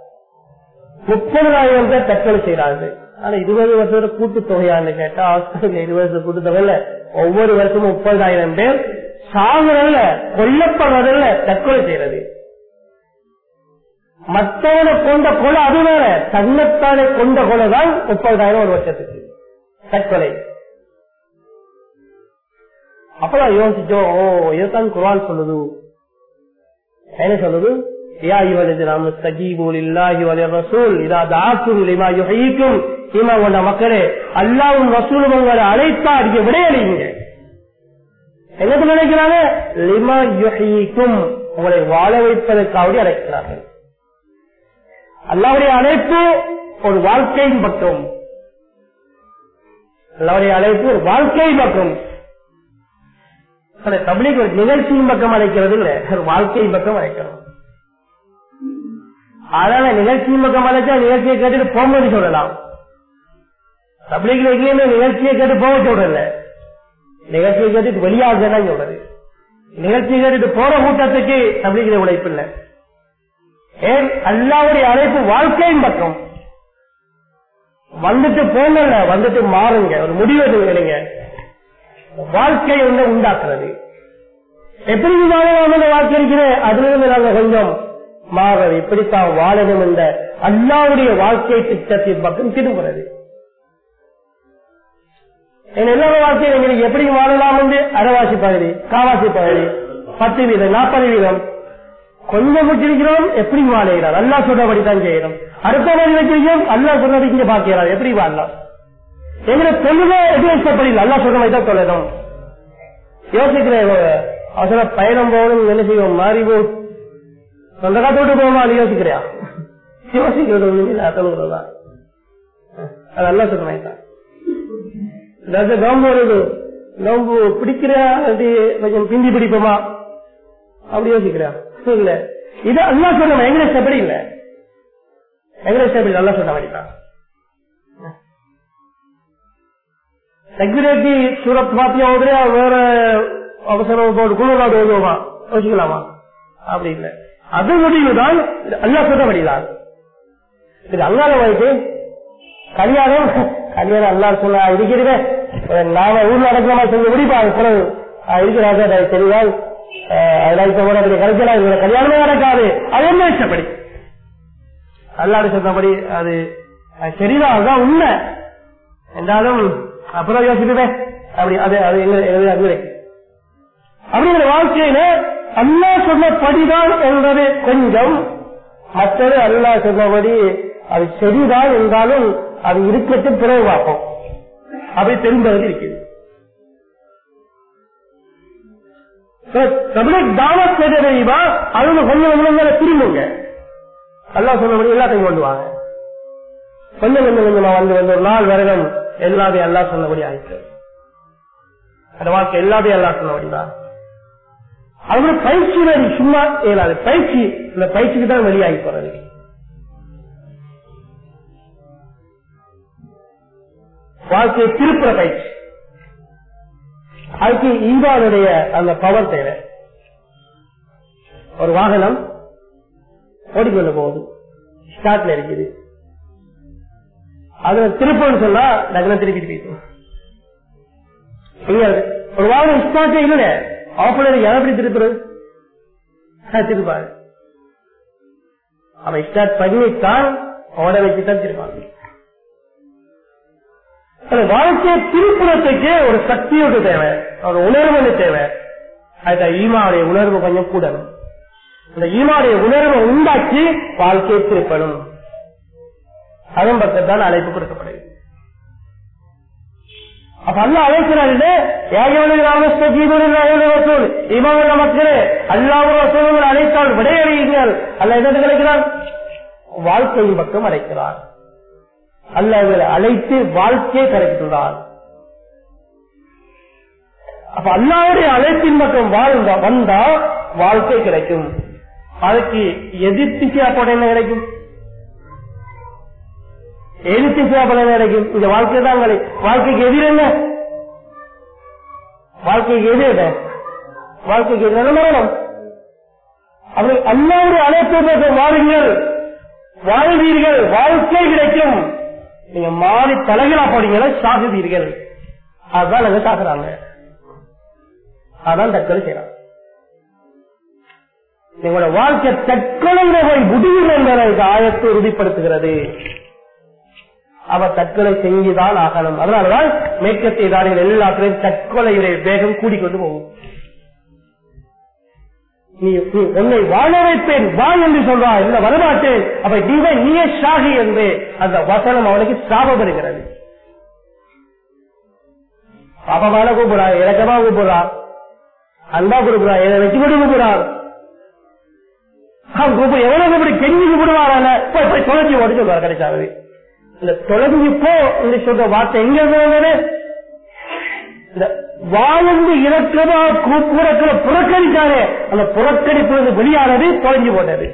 30,000 பேர் தற்கொலை செய்யறாங்க ஆனா 20 வருஷத்தோட கூட்டு தொகையான்னு கேட்டா ஆஸ்திரேலியா 20 வருஷம் கூட்டு தொகையில ஒவ்வொரு வருஷமும் 30,000 பேர் சாகுறதுல கொல்லப்படுறதுல தற்கொலை செய்யறது மற்றவனை கொண்ட கொலை அது வேற தன்னைத்தானே கொண்ட கொலைதான் 30,000 ஒரு வருஷத்துக்கு தற்கொலை அப்பதான் யோசிச்சோம் இதுதான் குர்ஆன் சொல்லுது என்ன சொல்லுது யா அய்யுஹல்லதீன ஆமனு ஸ்தஜீபு லில்லாஹி வ லிர்ரசூல் இதா தஆக்கும் லிமா யுஹ்யீக்கும். ஈமான் கொண்ட மக்களே, அல்லாஹ்வும் ரசூலும் உங்களை அழைத்தா நீங்க விடையளிங்க. என்னது நினைக்கிறாங்க? லிமா யுஹ்யீக்கும், உங்களை வாழ வைப்பதற்காக அழைக்கிறார்கள். அல்லாஹ்வுடைய அழைப்பு ஒரு வாழ்க்கையின் பக்கம், அல்லாஹ்வுடைய அழைப்பு ஒரு வாழ்க்கையின் பக்கம். தப்லீக் ஒரு நிகழ்ச்சியின் பக்கம் அழைக்கிறது இல்ல, ஒரு வாழ்க்கையின் பக்கம் அழைக்கிறோம். அதனால நிகழ்ச்சியின் பக்கம் அழைச்சா நிகழ்ச்சியை கேட்டுட்டு போகும்போது சொல்லலாம். தப்லீக்ல எங்கேயுமே நிகழ்ச்சியை கேட்டு போக சொல்றல, நிகழ்ச்சியை கேட்டுட்டு வெளியாக தான் சொல்றது. நிகழ்ச்சியை கேட்டுட்டு போற கூட்டத்துக்கு தப்லீக்ல உழைப்பு இல்லை. ஏன்? அல்லாஹ்வுடைய அழைப்பு வாழ்க்கையின் பக்கம். வந்துட்டு போங்கல்ல, வந்துட்டு மாறுங்க, ஒரு முடிவு எடுங்க. வாழ்க்கையை உண்டாக்குறது எப்படி வாழ்க்கை இருக்கிறது, அதிலிருந்து நாங்கள் கொஞ்சம் மாறுறது, இப்படித்தான் வாழணும் என்ற அல்லாஹ்வுடைய வாழ்க்கை திட்டத்தின் பக்கம் திரும்புறது. எல்லா வாழ்க்கையில் எப்படி வாழலாம் என்று அரைவாசி பகுதி, காவாசி பகுதி, 10%, 40%. கொஞ்சம் வச்சிருக்கிறோம், எப்படி வாழுகிறார், அல்லாஹ் சொல்றபடித்தான் செய்யணும். அடுத்த மாதிரி வச்சிருக்கோம், அல்லாஹ் சொல்றதை இங்க பார்க்கிறார், எப்படி வாழலாம். எங்களை தொழுகை எது இஷ்டப்படல, அல்லாஹ் சொல்ற மாதிரி தான் சொல்லணும். யோசிக்கிறேன், அவசர பயணம் போகணும், என்ன செய்வோம், மாறி போகும், சொந்த காத்தோட்டு போவோமா, அது யோசிக்கிறியா? யோசிக்கிறதா? அது அல்லாஹ் சொல்ற மாதிரி தான். நோம்பு வருது, நோம்பு பிடிக்கிறா, அது கொஞ்சம் பிந்தி பிடிப்போமா, அப்படி யோசிக்கிறா இல்ல. இது அல்லாஹ் சொல்ற எங்களை இஷ்டப்படி இல்ல, எங்களை இஷ்டப்படி அல்லாஹ் சொல்ற மாதிரி தான். செக்யூரிட்டி சூரத் பாத்தியா ஓதுறியா, வேற அவசரம் போட்டு குழுவாடு ஓதுவோமா, யோசிக்கலாமா? அப்படி இல்லை, அது முடிவுதான் அல்லாஹ் சொல்றபடிதான். இது அல்லாத வயசு கல்யாணம், கல்யாணம் அல்லாஹ் சொல்ல இருக்கிறது. நாம ஊர்ல நடக்கலாமா சொல்லி முடிப்பாங்க குழந்தை இருக்கிறாங்க தெரியாது, அதெல்லாம் இப்ப கூட கிடைக்கலாம், இவங்க கல்யாணமே நடக்காது. அது என்ன இஷ்டப்படி அல்லாஹ் சொன்னபடி அது சரிதான், அதுதான் உண்மை என்றாலும் அப்புறம் யோசிப்பேன். அப்படி அது அது அப்படிங்கிற வாழ்க்கையில அல்லாஹ் சொன்னபடிதான் என்பது கொஞ்சம், மற்றது அல்லாஹ் சொன்னபடி அது சரிதான் என்றாலும் அது இருக்கட்டும் பிறகு பார்ப்போம், அப்படி தெரிந்தது இருக்குது. தாவத் செய்தா அது கொஞ்சம் கொஞ்சம் திரும்புங்க, அல்லாஹ் சொன்னபடி எல்லாத்தையும் கொண்டு வாங்க. கொஞ்சம் கொஞ்சம் கொஞ்சமா வந்து ஒரு நாள் வருடம் எல்லாத்தையும் அல்லாஹ் சொன்னபடி ஆயிடுச்சு. அந்த வாழ்க்கை எல்லாத்தையும் அல்லாஹ் சொன்னபடிதான். அது பயிற்சி வேறு, சும்மா இயலாது பயிற்சி. இந்த பயிற்சிக்கு தான் வெளியாகி போறது. வாழ்க்கையை திருப்புற பயிற்சி, அதுக்கு ஈமானுடைய அந்த பவர் தேவை. ஒரு வாகனம் ஓடிக்கொண்டு போகுது, ஸ்டார்ட்ல இருக்குது, அதுல திருப்பம்னு சொன்னா நகரம் திருப்பி போயிடும். ஒரு வாகனம் ஸ்டார்ட்டே இல்ல, ஆப்பனர் எப்படி திருப்புறது? திருப்பாரு. அவன் ஸ்டார்ட் பண்ணித்தான் ஓட வச்சுதான் திருப்பாங்க. வாழ்க்கையை திருப்புறத்துக்கு ஒரு சக்தியோடு தேவை, ஒரு உணர்வு தேவை. அதுக்கு ஈமாவுடைய உணர்வு கொஞ்சம் கூடணும். இந்த ஈமாவுடைய உணர்வை உண்டாக்கி வாழ்க்கையை திருப்பணும். அதன் பக்கத்தான் அழைப்பு கொடுக்கப்படுது. அப்ப அல்ல அழைக்கிறார், மக்களே அல்லாஹ் அழைத்தால் விடையறியுங்கள். அல்ல எதற்கு அழைக்கிறார்? வாழ்க்கையின் பக்கம் அழைக்கிறார். அல்ல இவர்களை அழைத்து வாழ்க்கையை கிடைக்கிறார். அப்ப அல்லாஹ்வுடைய அழைப்பின் பக்கம் வந்தா வாழ்க்கை கிடைக்கும். அதுக்கு எதிர்த்து செய்யப்பட என்ன கிடைக்கும்? எதிர்த்து செய்யப்பட என்ன கிடைக்கும்? இந்த வாழ்க்கை தான் வாழ்க்கைக்கு எதிர் என்ன? வாழ்க்கைக்கு எதிர் வாழ்க்கைக்கு எதிரான மரணம். அப்படி அல்லாஹ்வுடைய அழைப்பை பக்கம் வாருங்கள், வாழ்வீர்கள், வாழ்க்கை கிடைக்கும். நீங்க மாறி தலைகளா போனீங்கன்னா சாகுதீர்கள். அதுதான் நாங்க சாகுறாங்க, அதான் தற்கொலை செய்யறாங்க. எங்களோட வாழ்க்கை தற்கொலை போய் முடியும் என்பதற்கு ஆயத்தை உறுதிப்படுத்துகிறது. அவர் தற்கொலை செஞ்சுதான் ஆகணும். அதனாலதான் மேற்கத்திய நாடுகள் எல்லாத்திலையும் தற்கொலையுடைய வேகம் கூடிக்கொண்டு போகும். நீ உன்னை வாழ வைப்பேன் வா என்று சொல்றா, இல்ல வரமாட்டேன், அப்ப நீயே ஷாகி என்று அந்த வசனம் அவனுக்கு சாபப்படுகிறது. பாப்பமான கூப்பிடுறா, இலக்கமா கூப்பிடுறா, அன்பா கூப்பிடுறா, வெற்றி கொண்டு கூப்பிடுறார். எவ்வளவு கூப்பிடு கெஞ்சி கூப்பிடுவாரான போய் தொலைஞ்சி ஓடி சொல்றாரு. கிடைச்சாரு இந்த தொலைஞ்சி போ என்று சொல்ற வார்த்தை எங்க இருந்தது? வாழ்ந்து இறக்கமா கூப்பிட புறக்கணித்தாரே, அந்த புறக்கணிப்பு வெளியானது தொலைஞ்சு போட்டது.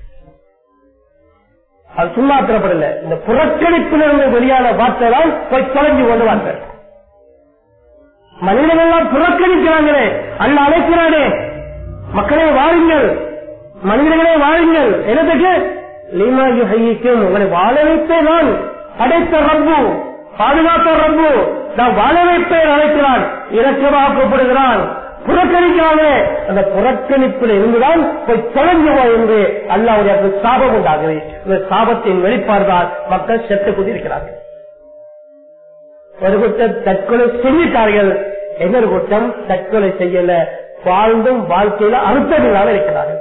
அது சும்மாத்திரப்படல, இந்த புறக்கணிப்பிலிருந்து வெளியான வார்த்தை தான் போய் தொலைஞ்சு கொண்டு வார்த்தை. மனிதர்கள் எல்லாம் புறக்கணிக்கிறாங்களே, அல்ல அழைக்கிறானே, மக்களே வாருங்கள், மனிதர்களே வாருங்கள். என்னதுக்கு? லீமா யுஹையிக்கும், உங்களை வாழ வைப்பேன் நான், படைத்த ரப்பு, பாதுகாத்த ரப்பு, நான் வாழ வைப்பேன் அழைக்கிறான், இறக்கமாக்கப்படுகிறான். புறக்கணிக்காம அந்த புறக்கணிப்பில் இருந்துதான் போய் தொலைஞ்சுவோ என்று அல்லாஹ்வுடைய சாபம் உண்டாகுது. இந்த சாபத்தின் வெளிப்பாடுதான் மக்கள் செத்துக் கொண்டிருக்கிறார்கள். ஒரு குற்றம் தற்கொலை செஞ்சிட்டார்கள், இன்னொரு குற்றம் தற்கொலை செய்யல, வாழ்ந்தும் வாழ்க்கையில அர்த்தமில்லாம இருக்கிறார்கள்.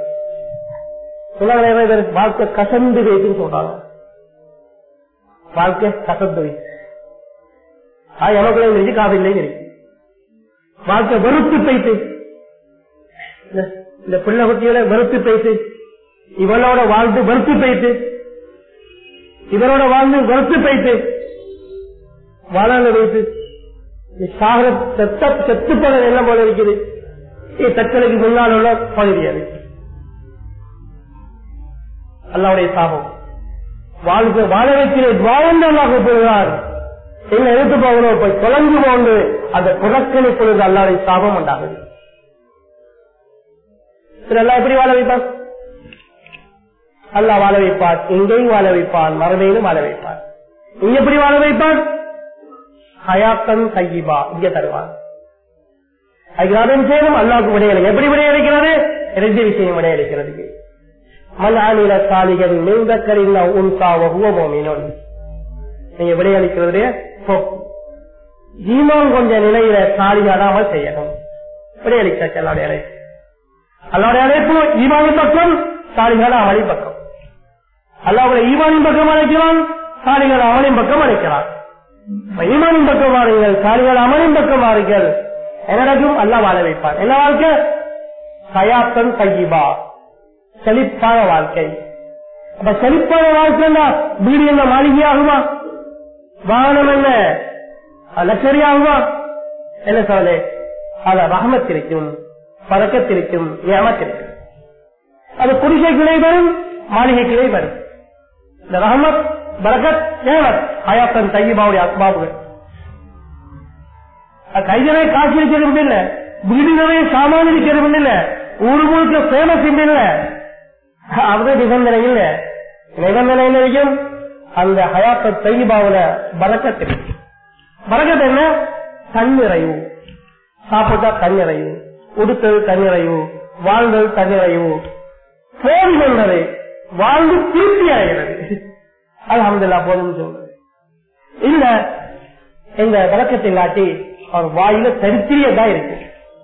வாழ்க்கை கசந்து வைத்துன்னு சொல்றாங்க. வாழ்க்கை கசந்து வைத்து எமக்குள்ள காவிலே இருக்கு. வாழ்க்கை வெறுத்து போயிட்டு, இந்த பிள்ளை குட்டிகளை வெறுத்து போயிட்டு, இவனோட வாழ்ந்து வெறுத்து போயிட்டு, இவனோட வாழ்ந்து வெறுத்து போயிட்டு, வாழால வைத்து செத்து போன என்ன போல இருக்குது. தற்கொலைக்கு முன்னால் உள்ள பகுதி அது அல்லாஹ்வுடைய சாபம். வாழ்க்கை வாழ வைக்கிறேன் வாழ்ந்தாக போகிறார், என்ன எடுத்து போகணும், போய் தொலைஞ்சு போன்று அந்த புறக்கணிப்பொழுது அல்லாஹ்வுடைய சாபம் உண்டாகுது. எல்லாம் எப்படி வாழ வைப்பான்? அல்லாஹ் வாழ வைப்பான், இங்கேயும் வாழ வைப்பான், மறுமையிலும் வாழ வைப்பான். இங்க எப்படி வாழ வைப்பான்? ஹயாத்தன் தையிபா, இங்க தருவான். அதுக்கு செய்யணும் அல்லாஹ்வுக்கு விடையளிக்க. எப்படி விடையளிக்கிறது? ரெண்டு விஷயம் விடையளிக்கிறதுக்கு. மல்ஆனில சாலிகன் மின்தக்கரின் உன்சா வஹுவ முஃமினுன், நீங்க விடையளிக்கிறது ஈமான் கொஞ்ச நிலையில சாலிகானாமல் செய்யணும். விடையளிக்க அல்லாஹ்வுடைய அழைப்பு. அல்லாஹ்வுடைய அழைப்பு ஈமானின் பக்கம், சாலிகான அமலின் பக்கம். அல்லாஹ்வுடைய ஈமானின் பக்கம் அழைக்கிறான், சாலிகான அமலின் பக்கம் அழைக்கிறான். ஈமானின் பக்கம் வாருங்கள், சாலிகான அமலின் பக்கம் வாருங்கள். என்னக்கும் அல்லாஹ் வாழ வைப்பான். என்ன வாழ்க்கை? ஹயாத்தன் தையிபா, செழிப்பான வாழ்க்கை. அப்ப செழிப்பான வாழ்க்கைன்னா வீடு என்ன மாளிகை ஆகுமா? வாகனம் என்ன லக்ஸரி ஆகுமா? என்ன சொல்ல? அத ரஹமத்திற்கும் பறக்கத்திற்கும் நியமத்திற்கும். அது குடிசை கிளை வரும், மாளிகை கிளை வரும். இந்த ரஹமத் பரக்கத் நியமத் ஹயாத்தன் தையிபாவுடைய அஸ்பாபுகள். கைதனை காசு இருக்கிறது இல்ல, வீடு நிறைய சாமான் இருக்கிறது இல்ல, ஊரு முழுக்க ஃபேமஸ் இல்ல, அவருடைய நிபந்தனை இல்ல. நிபந்தனை இருக்கும் அந்த ஹயாத்த தையிபாவுல பரக்கத் இருக்கு. பரக்கத் என்ன? தன்னிறைவு. சாப்பிட்டா தன்னிறைவு, உடுத்தது தன்னிறைவு, வாழ்ந்தது தன்னிறைவு, போன் கொண்டது, வாழ்ந்து திருப்தி அடைகிறது. அல்ஹம்துலில்லாஹ் போதும் சொல்றது இல்ல. இந்த பரக்கத்தை காட்டி அவர் வாயில சரித்திரியதான் இருக்கு.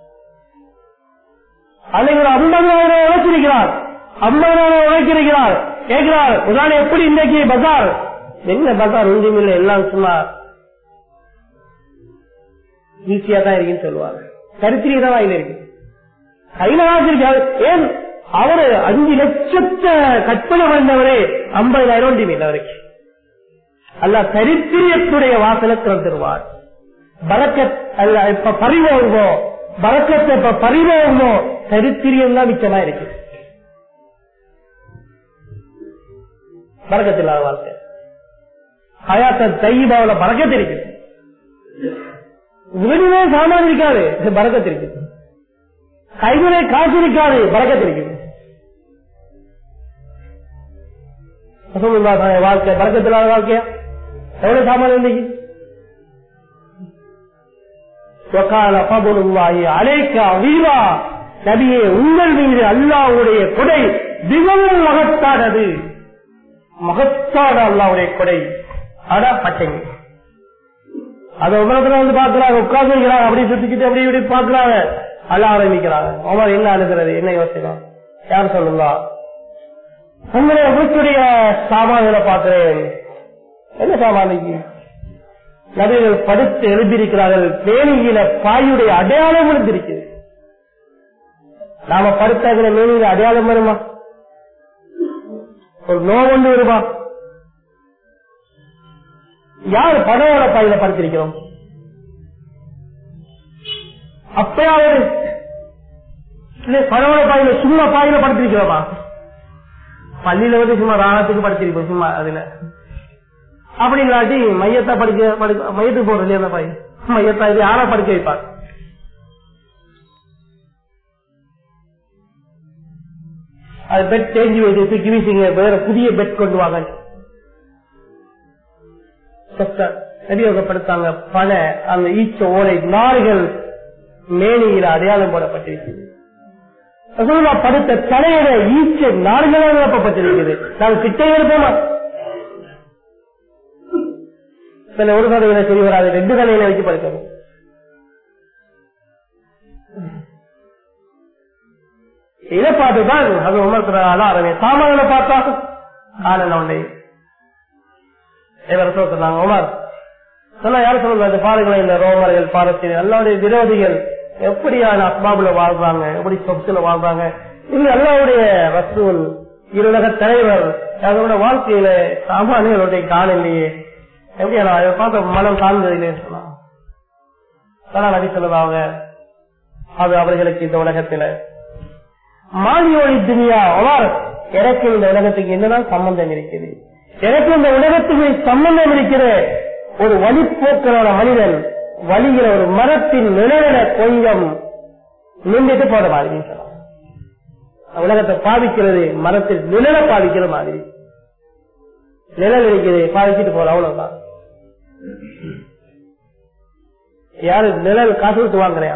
அன்னைக்கு 50,000 உழைச்சிருக்கிறார், 50,000 உழைக்கிறார். கேட்கிறார் உதாரண எப்படி இன்றைக்கு பஜார்? என்ன பஜார் ஒன்றுமில்லை, எல்லாம் சும்மா ஈஸியா தான் இருக்குன்னு சொல்லுவாங்க. சரித்திரியம் தான் வாயில இருக்கு, கையில வாசிருக்காரு. ஏன் அவரு 5 லட்சத்தை கற்பனை வந்தவரே 50,000 ஒன்றுமில்லை அவருக்கு. அல்ல சரித்திரியத்துடைய வாசலை திறந்துருவார். பரக்கத் அல்ல இப்ப பறிவோங்கோ, பரக்கத்தை இப்ப பறிவோங்கோ, சரித்திரியம் தான் மிச்சமா இருக்கு. பரக்கத்தில்லாத வாழ்க்கை. ஹயாத்த தையிபாவுல பரக்கத்து இருக்கு. வீடுமே சாமான் இருக்காது, பரக்கத்து இருக்கு. கைவினை காசு இருக்காது, பரக்கத்து இருக்கு. வாழ்க்கை பரக்கத்தில்லாத வாழ்க்கையா? எவ்வளவு சாமான் இருந்துச்சு? நபியே, உங்கள் மீது அல்லாஹ்வுடைய கொடை மிகவும் மகத்தானது. மகத்தான அல்லாஹ்வுடைய கொடை. ஆனா பச்சைங்க அதை உலகத்துல வந்து பாக்குறாங்க, உட்கார்ந்து இருக்கிறாங்க, அப்படி சுத்திக்கிட்டு அப்படி இப்படி பாக்குறாங்க, அல்லாஹ் ஆரம்பிக்கிறாங்க. அவன் என்ன அழுகிறது, என்ன யோசிக்கிறான்? யார் சொல்லுங்க? உங்களுடைய வீட்டுடைய சாமான்களை பார்க்கிறேன். என்ன சாமானிக்கு நபிகள் படுத்து எழுதியிருக்கிறார்கள். மேனியில பாயுடைய அடையாளம் எழுந்திருக்கிறது. நாம படுத்த மேனியில அடையாளம் வருமா? ஒரு நோவொண்டு வருமா? யார் படவோட பாயில படுத்திருக்கிறோம்? அப்பயாவது படவோட பாயில சும்மா பாயில படுத்திருக்கிறோமா? பள்ளியில வந்து சும்மா ராணத்துக்கு படுத்திருக்கோம் சும்மா. அதுல அப்படி இல்லாட்டி மையத்தை மையத்துக்கு போறது இல்லையா? அந்த பாய் மையத்தை இது யாரா படுக்க வைப்பார்? அது பெட் சேஞ்ச் வைத்து தூக்கி வீசிங்க, வேற புதிய பெட் கொண்டு வாங்க. படுத்தாங்க. பல அந்த ஈச்ச ஓலை நார்கள் மேனியில அடையாளம் போடப்பட்டிருக்கிறது. படுத்த தலையில ஈச்ச நார்களாக நிரப்பப்பட்டிருக்கிறது. நாங்கள் கிட்டே இருப்போமா? சில ஒரு கதையில சரி வராது, 2 கதையில வச்சு படுக்கணும். இதை பார்த்துதான் அது உமர்க்கிறாங்க. சாமான்களை பார்த்தா ஆனந்த சொன்னாங்க. உமர் சொன்னா யாரும் சொல்லுங்க, பாருங்களேன் இந்த ரோமர்கள் பாரசீகர்கள் அல்லாவுடைய விரோதிகள் எப்படியான அஸ்பாபுல வாழ்றாங்க, எப்படி சொத்துல வாழ்றாங்க. இங்க அல்லாவுடைய ரசூல் இருலக தலைவர் அதோட வாழ்க்கையில சாமானியர்களுடைய காணலையே எப்படி அதை பார்த்த மனம் சார்ந்ததில்லை சொன்னா நபி சொல்லுவாங்க. அது அவர்களுக்கு இந்த உலகத்துல மானியோடி துனியா எனக்கு இந்த உலகத்துக்கு என்னதான் சம்பந்தம் இருக்குது, எனக்கு இந்த உலகத்துக்கு சம்பந்தம் இருக்கிற ஒரு வழிபோக்கனான மனிதன் வழிகிற ஒரு மரத்தின் நிழல கொஞ்சம் நின்றுட்டு போற மாதிரி உலகத்தை பாதிக்கிறது. மரத்தில் நிழல பாதிக்கிற மாதிரி நிழல் இருக்கிறது, பாதிச்சுட்டு போற அவ்வளவுதான். யாரு நிழல் காசு கொடுத்து வாங்குறியா?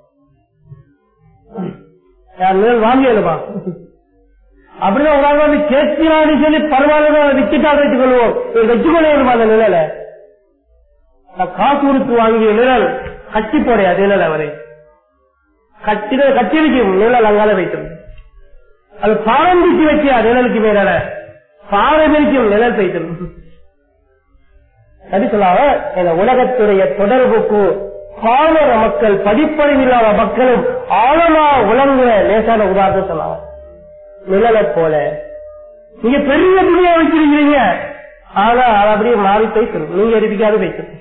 யார் நிழல் வாங்கியதுமா? அப்படிதான் ஒரு ஆள் வந்து கேட்கிறான்னு சொல்லி பரவாயில்ல விக்கிட்டா வைத்துக் கொள்வோம், வச்சுக்கொள்ளுமா அந்த நிழல? காசு கொடுத்து வாங்கிய நிழல் கட்டி போடையா நிழல்? அவரை கட்டிருக்கும் நிழல் அங்கால வைக்கும். அது பாரம்பிச்சு வச்சியா நிழலுக்கு மேல பாரம்பரிக்கும் நிழல் வைக்கும். சரி சொல்லாம இந்த உலகத்துடைய தொடர்புக்கு பாமர மக்கள் படிப்பறிவில்லாத மக்களும் ஆழமா உலங்குற லேசான உதாரணம் சொன்னாங்க. நிழலை போல நீங்க பெரிய துணியா வச்சிருக்கிறீங்க, ஆனா அதை அப்படியே மாறி வைக்கணும், நீங்க எரிப்பிக்காத வைக்கணும்.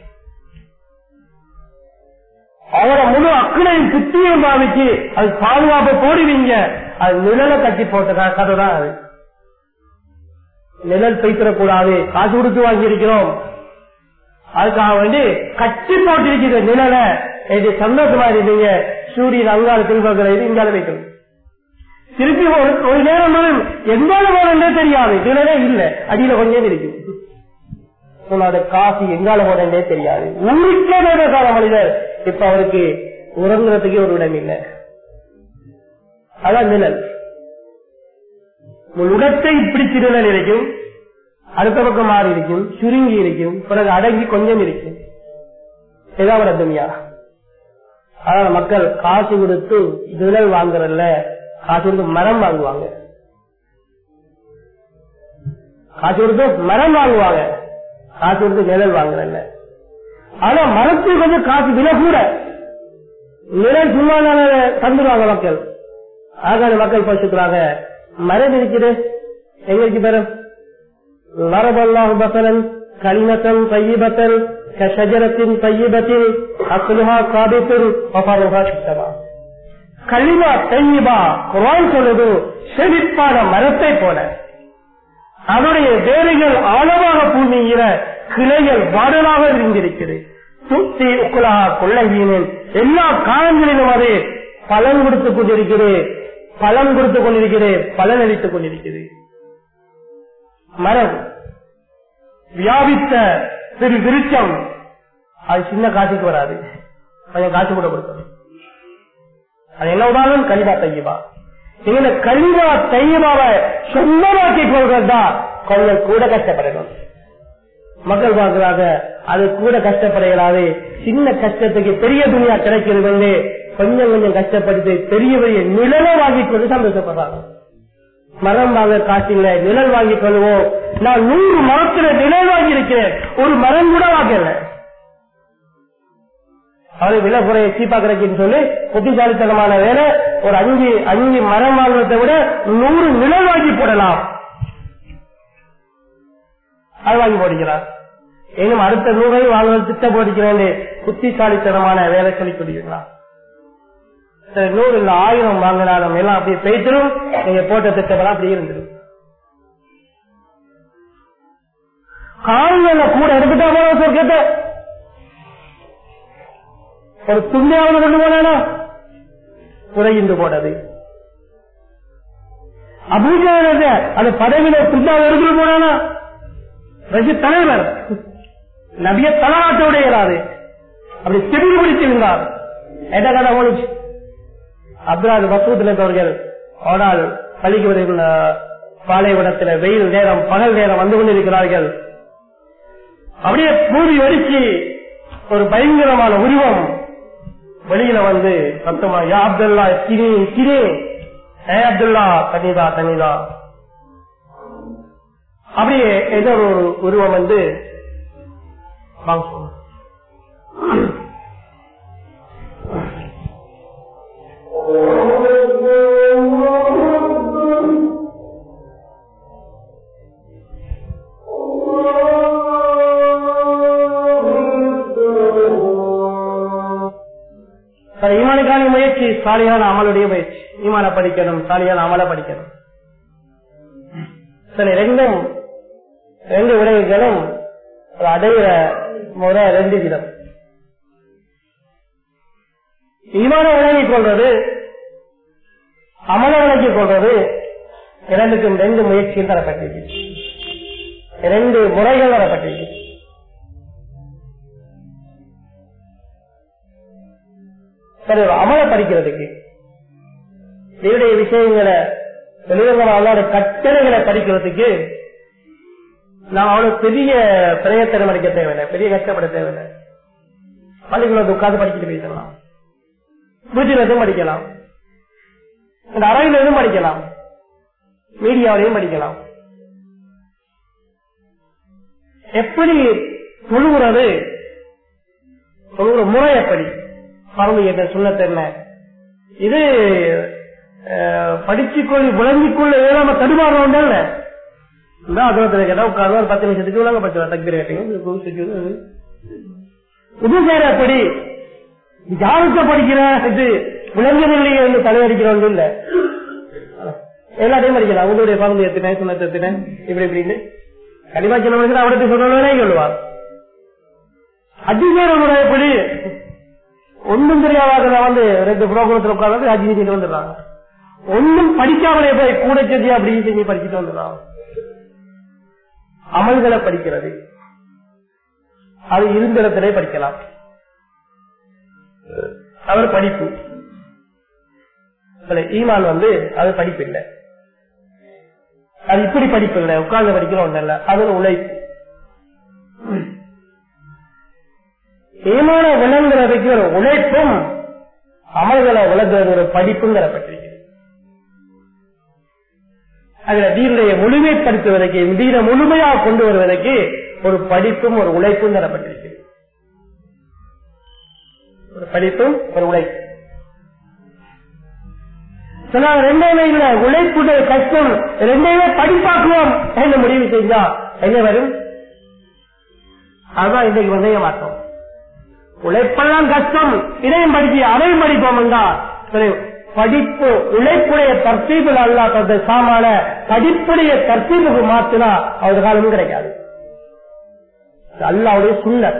அவரை முழு அக்கறையும் புத்தியும் பாவிச்சு அது பாதுகாப்பு போடுவீங்க, அது நிழலை கட்டி போட்ட கதை தான். அது நிழல் பைத்திடக்கூடாது, காசு கொடுத்து வாங்கி இருக்கிறோம், அதுக்காக வேண்டி கட்டி போட்டிருக்கிற நிழலை சந்தோஷமா இருந்தீங்க. சூரியன் அங்கால திருப்பங்களை இங்கால வைக்கணும். திருப்பி ஒரு நேரம் எங்கால போனே தெரியாது, நிழலே இல்ல, அடியில கொஞ்சம் இருக்கு. காசு எங்கால போனே தெரியாது. ஊருக்கே கால மனிதர் இப்ப அவருக்கு உறங்குறதுக்கு ஒரு இடம் இல்லை. அதான் நிழல். உலகத்தை பிடிச்சி நிழல் இருக்கும், அடுத்த பக்கம் மாறி இருக்கும், சுருங்கி இருக்கும், பிறகு அடங்கி கொஞ்சம் இருக்கும். ஏதாவது துணியா. அதனால மக்கள் காசு கொடுத்து நிழல் வாங்குறல்ல, காசு கொடுத்து மரம் வாங்குவாங்க. காசு கொடுத்து மரம் வாங்குவாங்க, காசு கொடுத்து நிழல் வாங்குறல்ல. ஆனா மரத்துக்கு கொஞ்சம் காசு விலை கூட, நிழல் சும்மா தந்துடுவாங்க மக்கள். ஆகாத மக்கள் பசுக்கிறாங்க. மரம் இருக்குது எங்களுக்கு பெறும் வரபல்லாஹு பஸலன் கலிமத்தன் தய்யிபத்தன் கஷஜரத்தின் தய்யிபத்தின் அஸ்லுஹா சாபித்துன் வஃபருஹா ஷித்தமா. கலிமா தய்யிபா குர்ஆன் சொல்லுது செழிப்பான மரத்தை போல, அதனுடைய வேர்கள் ஆழமாக பூமியில கிளைகள் வாடலாக இருந்திருக்கிறது. சுத்தி உக்குலகா கொள்ளகினேன் எல்லா காலங்களிலும் அது பலன் கொடுத்துக் கொண்டிருக்கிறது, பலன் கொடுத்துக் கொண்டிருக்கிறது, பலன் அளித்துக் கொண்டிருக்கிறது. மரம் வியாபித்த திரு விருச்சம் அது சின்ன காசுக்கு வராது, கொஞ்சம் காசு கூட கொடுக்கணும். அது என்ன உதாரணம்? கலிமா தையபா. இந்த கலிமா தையபாவை சொந்தமாக்கி கொள்றதா கொஞ்சம் கூட கஷ்டப்படணும். மக்கள் பார்க்கிறாங்க, அது கூட கஷ்டப்படையாது. சின்ன கஷ்டத்துக்கு பெரிய துணியா கிடைக்கிறது வந்து கொஞ்சம் கொஞ்சம் கஷ்டப்பட்டு பெரிய பெரிய நிழலை வாங்கி கொண்டு சந்தோஷப்படுறாங்க. மரம் வாங்க காசு இல்லை, நிழல் வாங்கிக் கொள்வோம். நான் 100 மரத்துல நிழல் வாங்கி இருக்கிறேன், ஒரு மரம் கூட வாங்கல. அவரு விலை குறைய சீப்பா கிடைக்குன்னு சொல்லி புத்திசாலித்தனமான வேலை, ஒரு 5 மரம் வாங்குறதை விட 100 நிழல் வாங்கி போடலாம், அது வாங்கி போடுகிறார். இன்னும் அடுத்த 100 வாங்குவது திட்டம் போடுகிறேன், புத்திசாலித்தனமான வேலை சொல்லி கொடுக்கிறார். 100 இல்ல 1000 வாங்கினாலும் எல்லாம் அப்படியே பேசிடும், நீங்க போட்ட திட்டம் அப்படி இருந்துடும். கால்களை கூட எடுத்துட்டா போல கேட்ட ஒரு துண்டியாவது கொண்டு போனா குறைந்து போனது. அபூஜா அந்த பதவியில துண்டாவது எடுத்துட்டு போனா தலைவர் நபிய தலாட்டோட இயலாது, அப்படி திடீர் பிடித்திருந்தார். எந்த கதை போச்சு? அப்துல் மசூத் அவர்கள் ஆனால் பள்ளிக்கு வருகின்ற பாலைவனத்தில் வெயில் நேரம் பகல் நேரம் வந்து கொண்டிருக்கிறார்கள். அப்படியே பூரி வெடிச்சு ஒரு பயங்கரமான உருவம் வெளியில வந்து சத்தமா, யா அப்துல்லா கிரே கிரே, ஏ அப்துல்லா தனிதா தனிதா. அப்படியே ஏதோ ஒரு உருவம் வந்து ஈமானுக்கான முயற்சி, சாலியான அமலுடைய முயற்சி. ஈமான படிக்கணும், சாலியான அமல படிக்கணும். சரி, ரெண்டு விடயங்களும் அடைகிற முறை 2 விதம். ஈமான விளங்கிக் கொள்வது, அமல விளங்கிக் கொள்வது, இரண்டுக்கும் 2 முயற்சிகள் தரப்பட்டிருக்கு, 2 முறைகள் தரப்பட்டிருக்கு. சரி, அமல படிக்கிறதுக்கு என்னுடைய விஷயங்களை வெளிவந்த கட்டளைகளை படிக்கிறதுக்கு நான் அவ்வளவு பெரிய பிரயத்தனம் அடிக்க தேவையில்லை, பெரிய கஷ்டப்பட தேவையில்லை. பள்ளிக்குள்ள உட்கார்ந்து படிச்சுட்டு போயிடலாம், வீட்டில் எதுவும் படிக்கலாம், இந்த அறையில் எதுவும் படிக்கலாம், மீடியாவிலையும் படிக்கலாம். எப்படி தொழுகிறது, தொழுகிற முறை எப்படி, பரவு என்ன சுண்ணத் என்ன, இது படிச்சுக்கொள் விளங்கிக்கொள்ள ஏழாம தடுமாறும் கேட்டா உட்கார்ந்து 10 நிமிஷத்துக்கு விளங்க படிச்சு தக்பீர் இது சேர எப்படி ஜாதகத்தை படிக்கிற இது விளங்கவில்லையே என்று தலைவடிக்கிறோம் இல்ல, எல்லாத்தையும் படிக்கலாம். உங்களுடைய பரந்து எத்தினேன் சுண்ணத்தை எத்தினேன் இப்படி இப்படின்னு கண்டிப்பா சில மனுஷன் அவருக்கு சொல்றே சொல்லுவார். அதிகார முறை எப்படி ஒன்றும் தெரியாத வந்து 2 புரோகிரத்தில் உட்கார்ந்து அஜி செஞ்சு வந்துடுறாங்க. ஒன்றும் படிக்காமலே போய் கூட செஞ்சு அப்படி செஞ்சு படிச்சுட்டு வந்துடுறாங்க. அமல்களை படிக்கிறது அது இருந்திடத்திலே படிக்கலாம். அவர் படிப்பு ஈமான் வந்து அது படிப்பு இல்லை, அது இப்படி படிப்பு இல்லை, உட்கார்ந்து படிக்கிற ஒண்ணு இல்லை, அது ஒரு உழைப்பு. ஈமான விளங்குறதுக்கு ஒரு உழைப்பும் அமல்களை விளங்குறது ஒரு படிப்புங்கிற பற்றி அதுல தீனுடைய முழுமைப்படுத்துவதற்கு தீன முழுமையாக கொண்டு வருவதற்கு ஒரு படிப்பும் ஒரு உழைப்பும் தரப்பட்டிருக்கு. ஒரு படிப்பும் ஒரு உழைப்பு. ரெண்டையுமே இல்ல, உழைப்புடைய கஷ்டம் ரெண்டையுமே படிப்பாக்குவோம் என்ன முடிவு செஞ்சா என்ன வரும்? அதான் இன்றைக்கு வந்து மாற்றோம். உழைப்பெல்லாம் கஷ்டம், இதையும் படிச்சு அதையும் படிப்போம். படிப்பு உழைப்புடைய தர்த்தீபில் அல்லா தந்த சாமான படிப்புடைய தர்த்தீபுக்கு மாத்தினா அவருக்கு காலமும் கிடைக்காது. அல்லாவுடைய சுண்ணத்.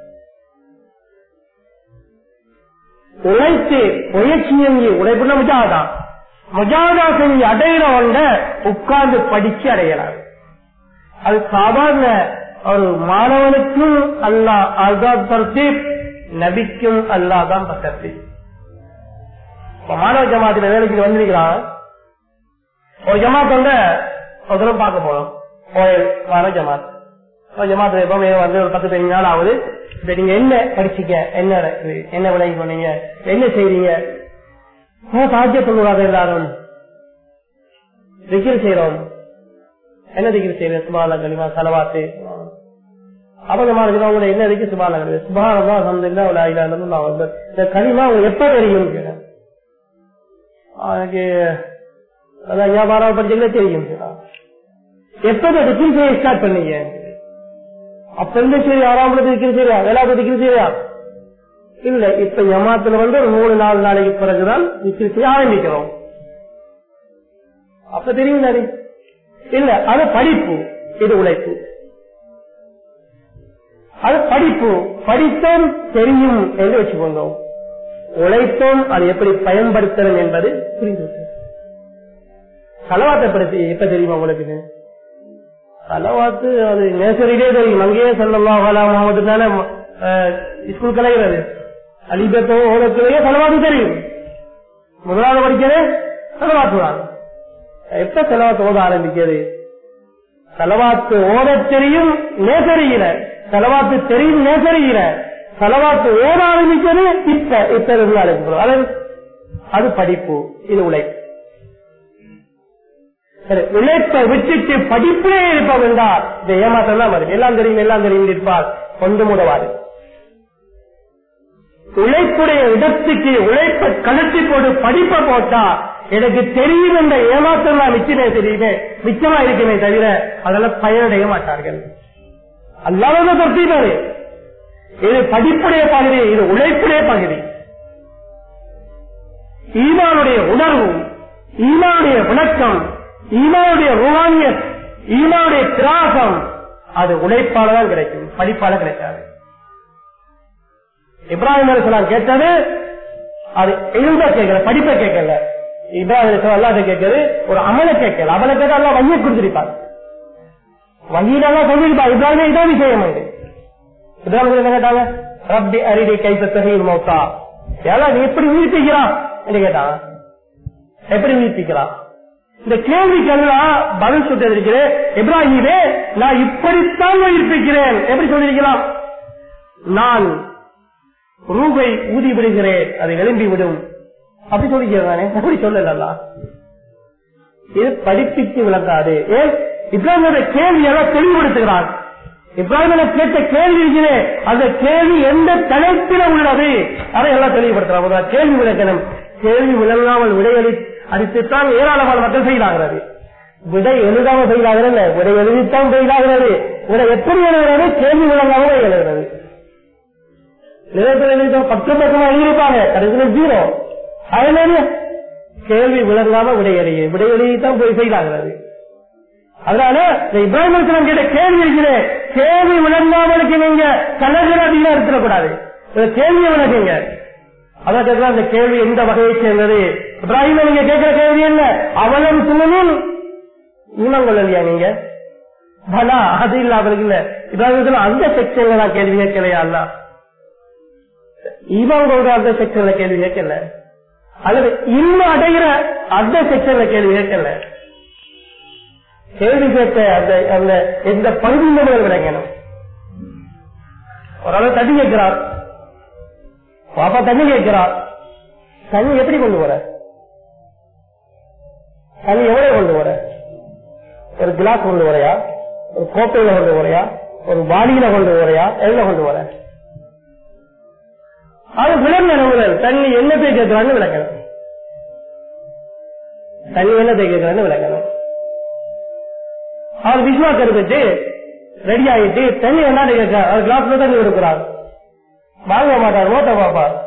உழைத்து முயற்சி செஞ்சு உழைப்புனா முஜாதா, முஜாதா செஞ்சு அடையிற ஒன்ற உட்கார்ந்து படிச்சு அடையலாம். அது சாதாரண ஒரு மாணவனுக்கும் அல்லா அதுதான் தர்த்தீப், நபிக்கும் அல்லாதான் தர்த்தீப். மாணவ ஜமாத்துல வேலைக்கு வந்திருக்கிறான், ஒரு ஜமாத் வந்து ஒரு தடவை பார்க்க போறோம். மாணவ ஜமாத் ஜமாத்துல எப்பவுமே வந்து ஒரு 10-15 நாள் ஆகுது. இப்ப நீங்க என்ன படிச்சீங்க, என்ன விலைக்கு போனீங்க, என்ன செய்றீங்க, சாத்திய சொல்லுவாங்க எல்லாரும். திக்ர் செய்யறோம். என்ன திக்ர் செய்யறது? சுப்ஹானல்லாஹ் கலிமா ஸலவாத். அவங்க மாறுகிறவங்க என்ன இருக்கு? சுப்ஹானல்லாஹ் கலிமா சுப்ஹானல்லாஹ் அல்ஹம்துலில்லாஹ் லா இலாஹா இல்லல்லாஹ் அக்பர். இந்த கலிமா உங்களுக்கு எப்ப தெரியும்? எனக்கு அதான் வியாபாரம் படிச்சீங்களே தெரியும். எப்ப திக்ர் செய்ய ஸ்டார்ட் பண்ணீங்க? அப்ப இருந்து சரி 6வது திக்ர் செய்யா 7வது திக்ர் செய்யா இல்ல. இப்ப ஜமாத்துல ஒரு 3-4 நாளைக்கு பிறகுதான் திக்ர் செய்ய ஆரம்பிக்கிறோம். அப்ப தெரியும் தானே? இல்ல, அது படிப்பு, இது உழைப்பு. அது படிப்பு, படித்தோம் தெரியும் என்று வச்சுக்கொண்டோம். உழைத்தோம் அது எப்படி பயன்படுத்தணும் என்பது புரிந்து. ஸலவாத்தை படுத்தி எப்ப தெரியுமா உங்களுக்கு? ஸலவாத்து அது நேசரிலே தெரியும். அங்கேயே ஸல்லல்லாஹு அலைஹி முஹம்மது தானே ஸ்கூல் கலைகிறது. அலிபத்தோ ஓதத்திலேயே ஸலவாத்து தெரியும். முதலாவது படிக்கிறது ஸலவாத்து தான். எப்ப ஸலவாத்து ஓத ஆரம்பிக்கிறது? ஸலவாத்து ஓத தெரியும் நேசரியில, ஸலவாத்து தெரியும் நேசரியில, ஸலவாத்து ஓத ஆரம்பிக்கிறது இப்ப இருந்து ஆரம்பிக்கிறோம். அது படிப்பு, இது உழைப்பு. உழைப்பை விட்டுட்டு படிப்பிலே இருப்போம் என்றால் இந்த ஏமாற்றம் தான் வரும். எல்லாம் தெரியும் இருப்பார் கொண்டு முடவாரு. உழைப்புடைய இடத்துக்கு உழைப்பை கலட்டி போட்டு படிப்பை போட்டா எனக்கு தெரியும் என்ற ஏமாற்றம் தான் மிச்சமா இருக்குமே தவிர அதெல்லாம் பயனடைய மாட்டார்கள். அல்லாத தொட்டினாரு. இது படிப்புடைய பகுதி, இது உழைப்புடைய பகுதி. ஈமானுடைய உணர்வு, ஈமானுடைய விளக்கம், ஈமானுடைய ரூஹானியத், ஈமானுடைய திராகம் அது உழைப்பால தான் கிடைக்கும், படிப்பால கிடைக்காது. இப்ராஹிம் அலைஹிஸ்ஸலாம் கேட்டது அது எழுத கேட்கல, படிப்பை கேட்கல. இப்ராஹிம் அலைஹிஸ்ஸலாம் அல்லாஹ்ட்ட கேட்கறது ஒரு அமலை கேட்கல. அமலை கேட்டா அல்லாஹ் வஹியை கொடுத்திருப்பார். வஹியில சொல்லிருப்பா இப்ராஹிம் இதான் விஷயம். இப்ராஹிம் என்ன கேட்டாங்க? ரப்பி அரிடி கைஃப தஹீல் மௌத்தா. ஏலா நீ எப்படி உயிர்ப்பிக்கிறான் என்று கேட்டாங்க. எப்படி உயிர்ப்பிக்கிறான்? இந்த கேள்விக்கெல்லாம் பதில் சொல்லிருக்கிறேன். இப்ராஹிமே நான் இப்படித்தான் உயிர்ப்பிக்கிறேன். எப்படி சொல்லிருக்கலாம்? நான் ரூபை ஊதி விடுகிறேன், அதை எழும்பி விடும். அப்படி சொல்லிக்கிறானே, அப்படி சொல்லல. இது படிப்பிக்கு விளங்காது. ஏன்? இப்ராஹிமோட கேள்வியெல்லாம் தெளிவுபடுத்துகிறான். இப்ராஹிம் கேட்ட கேள்வி இருக்கிறேன், அந்த கேள்வி எந்த தலைப்பில உள்ளது அதை எல்லாம் தெளிவுபடுத்துறான். கேள்வி விளக்கணும். கேள்வி விளங்காமல் விடையளி அடித்துத்தான் ஏராளமான மக்கள் செய்தாகிறது. விடை எழுதாமல் செய்தாகிறது, விடை எழுதித்தான் செய்தாகிறது. விடை எப்படி எழுதுகிறது? கேள்வி விளங்காமல் விடை எழுதுகிறது. நிலையத்தில் 10 பக்கமா எழுதியிருப்பாங்க, கடைசியில் 0. அதனால கேள்வி விளங்காம விடையெழுதித்தான் போய் செய்தாகிறது. அதனால இப்ராஹிம் அலைஹிஸ்ஸலாம் கேட்ட கேள்வி இருக்கிறேன், கேள்வி விளங்காமலுக்கு நீங்க கலகரதியா இருக்கக்கூடாது. கேள்வியை விளக்குங்க. அதான் கேட்கலாம், அந்த கேள்வி எந்த வகையை சேர்ந்தது? இப்ராஹிம் நீங்க கேட்கிற கேள்வி என்ன? அவளும் சுமனும் ஈமான் கொள்ளலையா நீங்க? பலா, அது இல்ல அவருக்கு இல்ல. இப்ராஹிம் அந்த செக்ஷன்ல நான் கேள்வி கேட்கலையா? அல்ல ஈமான் கொள்ற அந்த செக்ஷன்ல கேள்வி கேட்கல, அல்லது இன்னும் அடைகிற அந்த செக்ஷன்ல கேள்வி கேட்கல. கேள்வி கேட்க அந்த எந்த பகுதியில் விளங்கணும். ஒரு அளவு தண்ணி கேட்கிறார், பாப்பா தண்ணி கேட்கிறார். தண்ணி எப்படி கொண்டு வர? தண்ணி எவ்வளவு கொண்டு வர? ஒரு கிளாஸ் கொண்டு வரையா, ஒரு கோப்பையில கொண்டு வரையா, ஒரு வாளியில கொண்டு வரையா, எதுல கொண்டு வர? அது விளங்கணும். தண்ணி என்னத்தை கேட்கிறான்னு விளக்கணும். தண்ணி என்னத்தை கேட்கிறான்னு விளக்கணும். அவர் விஸ்வாஸ் எடுத்துட்டு ரெடி ஆகிட்டு தண்ணி என்ன கேட்க, அவர் கிளாஸ்ல தண்ணி கொடுக்கிறார். வாங்க மாட்டார், ஓட்ட பார்ப்பார்.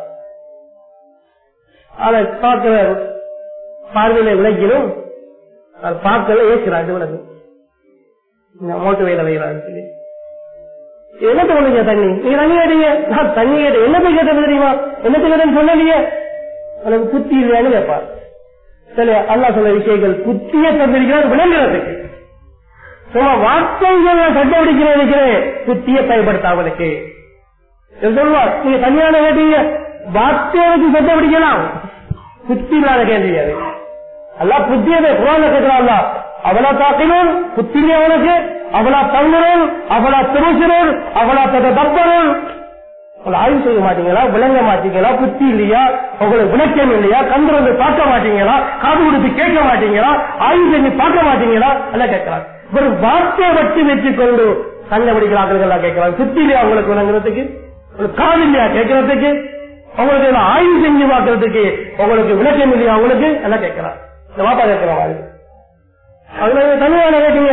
அதை பார்க்கிற பார்வையில விளக்கிடும், அது பார்க்கல ஏற்கிறார். விளக்கு மோட்டு வயல வைக்கிறான்னு சொல்லி என்னத்தை கொண்டுங்க தண்ணி? நீங்க தண்ணி கேட்டீங்க, நான் தண்ணி கேட்டேன். என்னத்தை கேட்டது தெரியுமா? என்னத்தை கேட்டேன்னு சொல்லலையே, எனக்கு புத்தி இல்லையான்னு கேட்பார். சரி, அல்லாஹ் சொல்ல விஷயங்கள் புத்தியை தந்திருக்கிறார் விளங்குறதுக்கு. சும்மா வார்த்தைகள் கண்டுபிடிக்கிறேன், புத்தியை பயன்படுத்தாமலுக்கு சொல்லுவார். நீங்க தனியான கேட்டீங்க, வார்த்தைகளுக்கு சட்டை பிடிக்கலாம், புத்தி இல்லாத கேள்வி அது. அல்லா புத்தியதை குரான்ல கேட்கிறான். அவளா தாக்கினோம் புத்திலே அவனுக்கு, அவளா தங்குறோம், அவளா திருச்சிறோம், அவளா தப்பறோம். உங்களை ஆய்வு செய்ய மாட்டீங்களா? விளங்க மாட்டீங்களா? புத்தி இல்லையா? உங்களுக்கு விளக்கம் இல்லையா? கண்டு வந்து பார்க்க மாட்டீங்களா? காது கொடுத்து கேட்க மாட்டீங்களா? ஆய்வு செஞ்சு பார்க்க மாட்டீங்களா? எல்லாம் கேட்கலாம். ஒரு வார்த்தையை வச்சு வச்சுக் கொண்டு சண்டை பிடிக்கிறார்கள் கேட்கலாம். புத்தி இல்லையா உங்களுக்கு விளங்குறதுக்கு? காது இல்லையா கேட்கறதுக்கு? உங்களுக்கு ஆய்வு செஞ்சு பார்க்கறதுக்கு உங்களுக்கு விளக்கம் இல்லையா? உங்களுக்கு எல்லாம் கேட்கலாம். இந்த வாப்பா கேட்கிறோம். அதுல தனியான கேட்டீங்க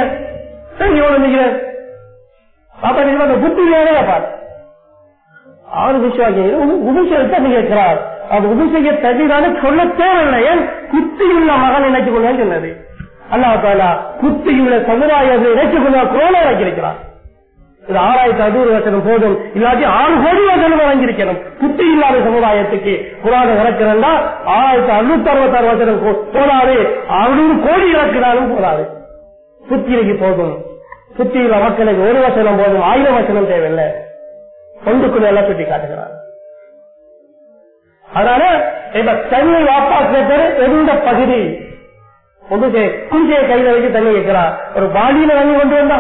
பாப்பா அந்த புத்தி இல்லையா பாரு அவரு உபசரித்த கேட்கிறார். அது உபசரிக்க தகுதியான சொல்ல தேவையில்லை. ஏன் புத்தியுள்ள மகன் நினைத்துக் கொள்ள சொன்னது அல்லாஹ் தஆலா புத்தியுள்ள சமுதாயத்தை நினைத்துக் கொள்ள குர்ஆனை வைக்கிறார். இது 6060 வசனம் போதும், இல்லாட்டி 6 கோடி வசனம் வழங்கியிருக்கணும். புத்தி இல்லாத சமுதாயத்துக்கு குர்ஆனை இறக்கிறா 1666 வசனம் போதாது, 600 கோடி இறக்கிறாலும் போதாது. புத்திக்கு போதும். புத்தியுள்ள மக்களுக்கு 1 வசனம் போதும், 1000 வசனம் தேவையில்லை. ஒன்றுக்குள்ள எல்லாம் சுட்டி காட்டுகிறார். அதனால இப்ப தண்ணி வாப்பா கேட்டது எந்த பகுதி குஞ்சையை கையில வச்சு தண்ணி வைக்கிறார். ஒரு வாளியில தண்ணி கொண்டு வந்தா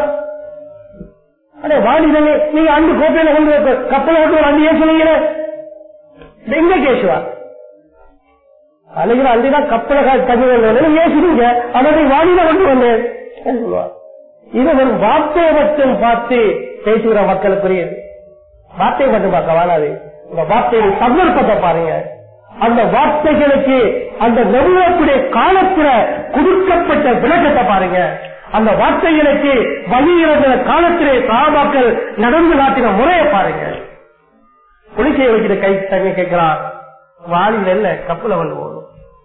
வாளி தண்ணி நீங்க அண்டு கோப்பையில கொண்டு கப்பலை கொண்டு ஒரு அண்டு ஏசுனீங்க எங்க கேசுவா அன்னைக்கு அண்டிதான் கப்பலை தண்ணி கொண்டு ஏசுனீங்க அதை வாளியில கொண்டு வந்தேன் சொல்லுவா. இது ஒரு வார்த்தையை மட்டும் பார்த்து பேசுகிற மக்களுக்குரியது. வார்த்தையை மட்டும் பார்க்க வாழாது. இந்த வார்த்தையின் சந்தர்ப்பத்தை பாருங்க. அந்த வார்த்தைகளுக்கு அந்த நெருங்கக்கூடிய காலத்துல கொடுக்கப்பட்ட விளக்கத்தை பாருங்க. அந்த வார்த்தைகளுக்கு வழியிறந்த காலத்திலே சஹாபாக்கள் நடந்து காட்டின முறையை பாருங்க. குளிக்கையை வைக்கிற கை தண்ணி கேட்கிறார், வாளியில் இல்ல கப்பல வந்து போடும்.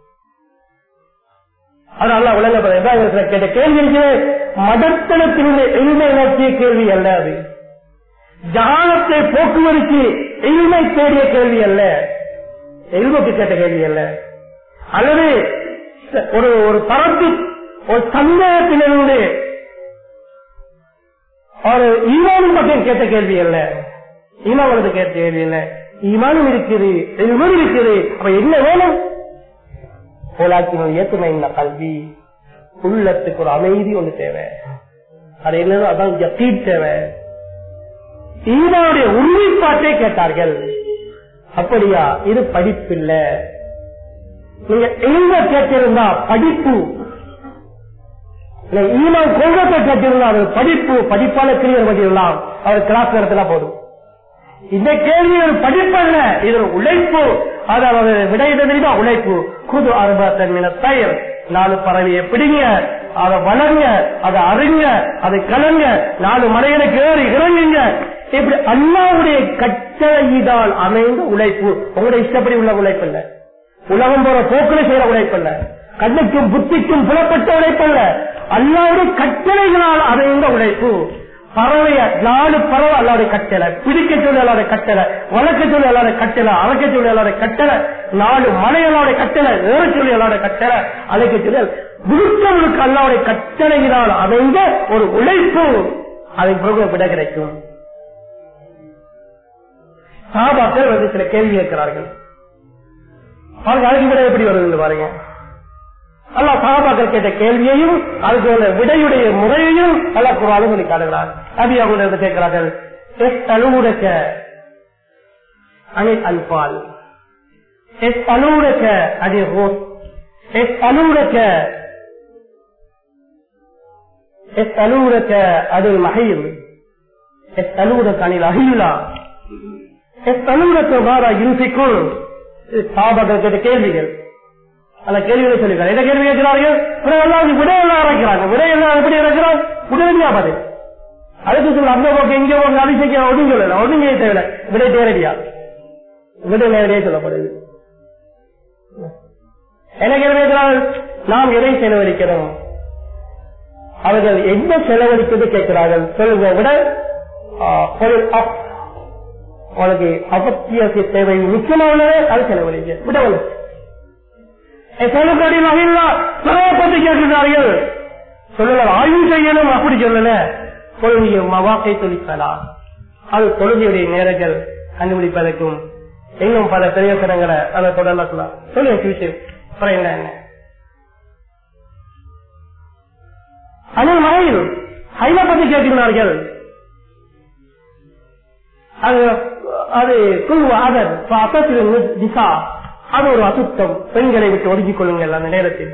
அதனால உலக கேட்ட கேள்வி மதத்தனத்தினுடைய எளிமை நோக்கிய கேள்வி அல்ல. அது ஜகானத்தை போக்குவரத்து எளிமை தேடிய கேள்வி அல்ல, எல்முக்கு கேட்ட கேள்வி அல்ல. அல்லது ஒரு தரப்பு ஒரு சந்தேகத்திலிருந்து ஒரு ஈமானும் பக்கம் கேட்ட கேள்வி அல்ல, ஈமானது கேட்ட கேள்வி அல்ல. ஈமானும் இருக்குது, எல்மும் இருக்குது. அப்ப என்ன வேணும்? போலாக்கினுடைய ஏற்றுமை கல்வி, உள்ளத்துக்கு ஒரு அமைதி ஒன்று தேவை. அது என்னது? அதான் யகீன் தேவை. ஈமானுடைய உறுதிப்பாட்டை கேட்டார்கள். அப்படியா? இது படிப்பு இல்ல. நீங்க எங்க கேட்டிருந்தா படிப்பு, ஈமான் கொள்கத்தை கேட்டிருந்தா அது படிப்பு. படிப்பான கிரியர் பண்ணிடலாம், அவர் கிளாஸ் நடத்தினா போதும். இந்த கேள்வி ஒரு படிப்பு அல்ல, இது ஒரு உழைப்பு. அதாவது விடையிட உழைப்பு. குது அறுபத்தன்மின தயிர் 4 பறவையை பிடிங்க, அதை வளருங்க, அதை அறிங்க, அதை கலங்க, 4 மலைகளுக்கு ஏறி இறங்குங்க. இப்படி அல்லாஹ்வுடைய கட்டளையினால் அமைந்த உழைப்பு. உங்களுடைய இஷ்டப்படி உள்ள உழைப்பு இல்ல, உலகம் போற போக்குல செய்யற உழைப்பு இல்ல, கண்ணுக்கும் புத்திக்கும் புலப்பட்ட உழைப்பு இல்ல, அல்லாஹ்வுடைய கட்டளைகளால் அமைந்த உழைப்பு. பறவைய 4 பறவை அல்லாவுடைய கட்டளை, பிடிக்க சொல்லி அல்லாவுடைய கட்டளை, வளர்க்க சொல்லி அல்லாவுடைய கட்டளை, அழைக்க சொல்லி அல்லாவுடைய கட்டளை, 4 மலை அல்லாவுடைய கட்டளை, ஏற சொல்லி அல்லாவுடைய கட்டளை, அழைக்க சொல்லி முழுக்க அல்லாவுடைய கட்டளையினால் அமைந்த ஒரு உழைப்பு. அதை பிறகு விட கிடைக்கும். சஹாபாக்கள் வந்து சில கேள்வி கேட்கிறார்கள். அதுக்கு விட எப்படி வருது பாருங்க. அல்லா சஹாபாக்கள் கேட்ட கேள்வியையும் அதுக்கு விடையுடைய முறையையும் அல்லா குர்ஆனில் சொல்லி காட்டுகிறார். நபி அவர்கள் கேட்கிறார்கள், எஸ்அலூனக அனில் அன்ஃபால், எஸ்அலூனக அனில் ரூஹ், எஸ்அலூனக அனில் மஹீர், எஸ்அலூனக அனில் அஹில்லா, எஸ்அலூனக மாதா யுன்ஃபிகூன். சஹாபாக்கள் கேட்ட கேள்விகள். அந்த கேள்விகளை சொல்லிக்கிறார். என்ன கேள்வி கேட்கிறார்கள்? விடையெல்லாம் இறக்கிறாங்க. விடையெல்லாம் எப்படி இறக்கிறார்? உடனடியா பதில். அதுக்கு சொல்ல அந்த பக்கம் இங்கே போங்க அபிஷேக ஒதுங்க ஒதுங்க தேவையில்லை, விடை நேரடியா, விடை நேரடியாக சொல்லப்படுது. என்ன கேள்வி கேட்கிறார்கள்? நாம் எதை செலவழிக்கிறோம்? அவர்கள் என்ன செலவழிப்பது கேட்கிறார்கள். சொல்லுங்க. விட உனக்கு அவசிய தேவை முக்கியமானது, அது செலவழிக்க விடவில்லை. பத்தி கேட்கிறார்கள். சொல்லுங்க ஆய்வு செய்யணும், அப்படி சொல்லல. தொழுகையை மவாக்கை தொழிக்கலாம், அது தொழுகையுடைய நேரங்கள் கண்டுபிடிப்பதற்கும் இன்னும் பல பிரயோசனங்களை அதை தொடரலாம். சொல்லுங்க விஷயம் என்ன அனில் மகையில் ஹைல பத்தி கேட்கிறார்கள். அது அது அது ஒரு அசுத்தம், பெண்களை விட்டு ஒதுக்கிக் கொள்ளுங்கள் அந்த நேரத்தில்.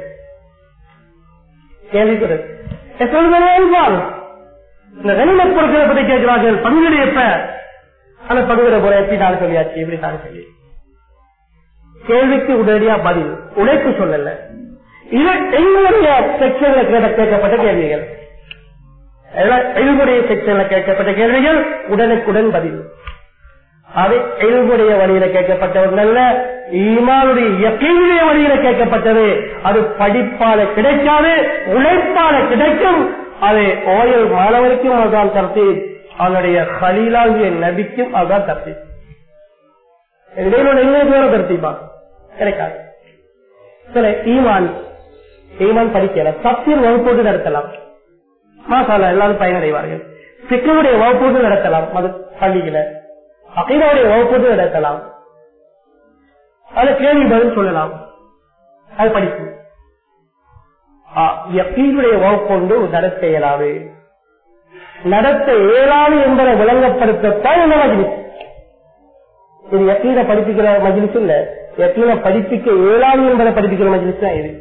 இந்த கனிமப் பொருட்களை பற்றி கேட்கிறார்கள், பங்குடு எப்ப அந்த பங்குட போல எப்படிதான் சொல்லியாச்சு, இப்படித்தான் சொல்லி கேள்விக்கு உடனடியா பதில் உழைப்பு சொல்லல. இது எங்களுடைய செக்ஷன்ல கேட்கப்பட்ட கேள்விகள், எங்களுடைய செக்ஷன்ல கேட்கப்பட்ட கேள்விகள் உடனுக்குடன் பதில். அது எங்களுடைய வழியில கேட்கப்பட்டவர்கள் அல்ல, ஈமானுடைய யக்கீனுடைய வழியில கேட்கப்பட்டது. அது படிப்பால கிடைக்காது, உழைப்பால கிடைக்கும். அது ஓயல் மாணவருக்கும் அதுதான் தர்த்தி, அவனுடைய ஹலீலாகிய நபிக்கும் அதுதான் தர்த்தி. இடையிலோட இன்னொரு தர்த்திப்பா கிடைக்காது. சில ஈமான் படிக்கல, தப்சீர் வகுப்போடு நடத்தலாம், மாசாலா எல்லாரும் பயனடைவார்கள். சிக்கனுடைய வகுப்போடு நடத்தலாம், அது பள்ளியில அகீதாவுடைய வகுப்போடு நடத்தலாம், அது கேள்வி பதில் சொல்லலாம், அது படிக்கும். யக்கீனுடைய வகுப்பொண்டு நடத்த இயலாது, நடத்த இயலாது என்பதை விளங்கப்படுத்தத்தான் இந்த மஜ்லிஸ். இது யக்கீனை படிப்பிக்கிற மஜ்லிஸ் இல்ல, யக்கீனை படிப்பிக்க இயலாது என்பதை படிப்பிக்கிற மஜ்லிஸ் தான் இது.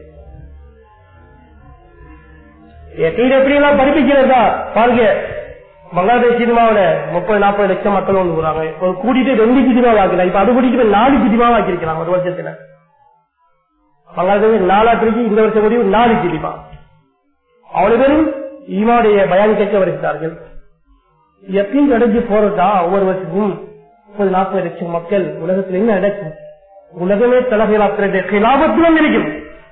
யக்கீன் எப்படி எல்லாம் படிப்பிக்கிறதா பாருங்க. பங்களாதேஷ் சினிமாவில 30-40 லட்சம் மக்கள் வந்து போறாங்க, ஒரு கூட்டிட்டு 2 சினிமா வாக்கலாம். இப்ப அது கூட்டிட்டு 4 சினிமா வாக்கிருக்கிறாங்க ஒரு வருஷத்துல. பங்களாதேஷ் 4 இந்த வருஷம் முடிவு 4 சினிமா. அவ்வளவு பேரும் ஈமாவுடைய பயான் கேட்க வருகிறார்கள். யக்கீன் அடைஞ்சு போறதா ஒவ்வொரு வருஷமும் 30-40 லட்சம் மக்கள் உலகத்தில் என்ன நடக்கும்? உலகமே தலைமையிலாபத்திலும் இருக்கும்.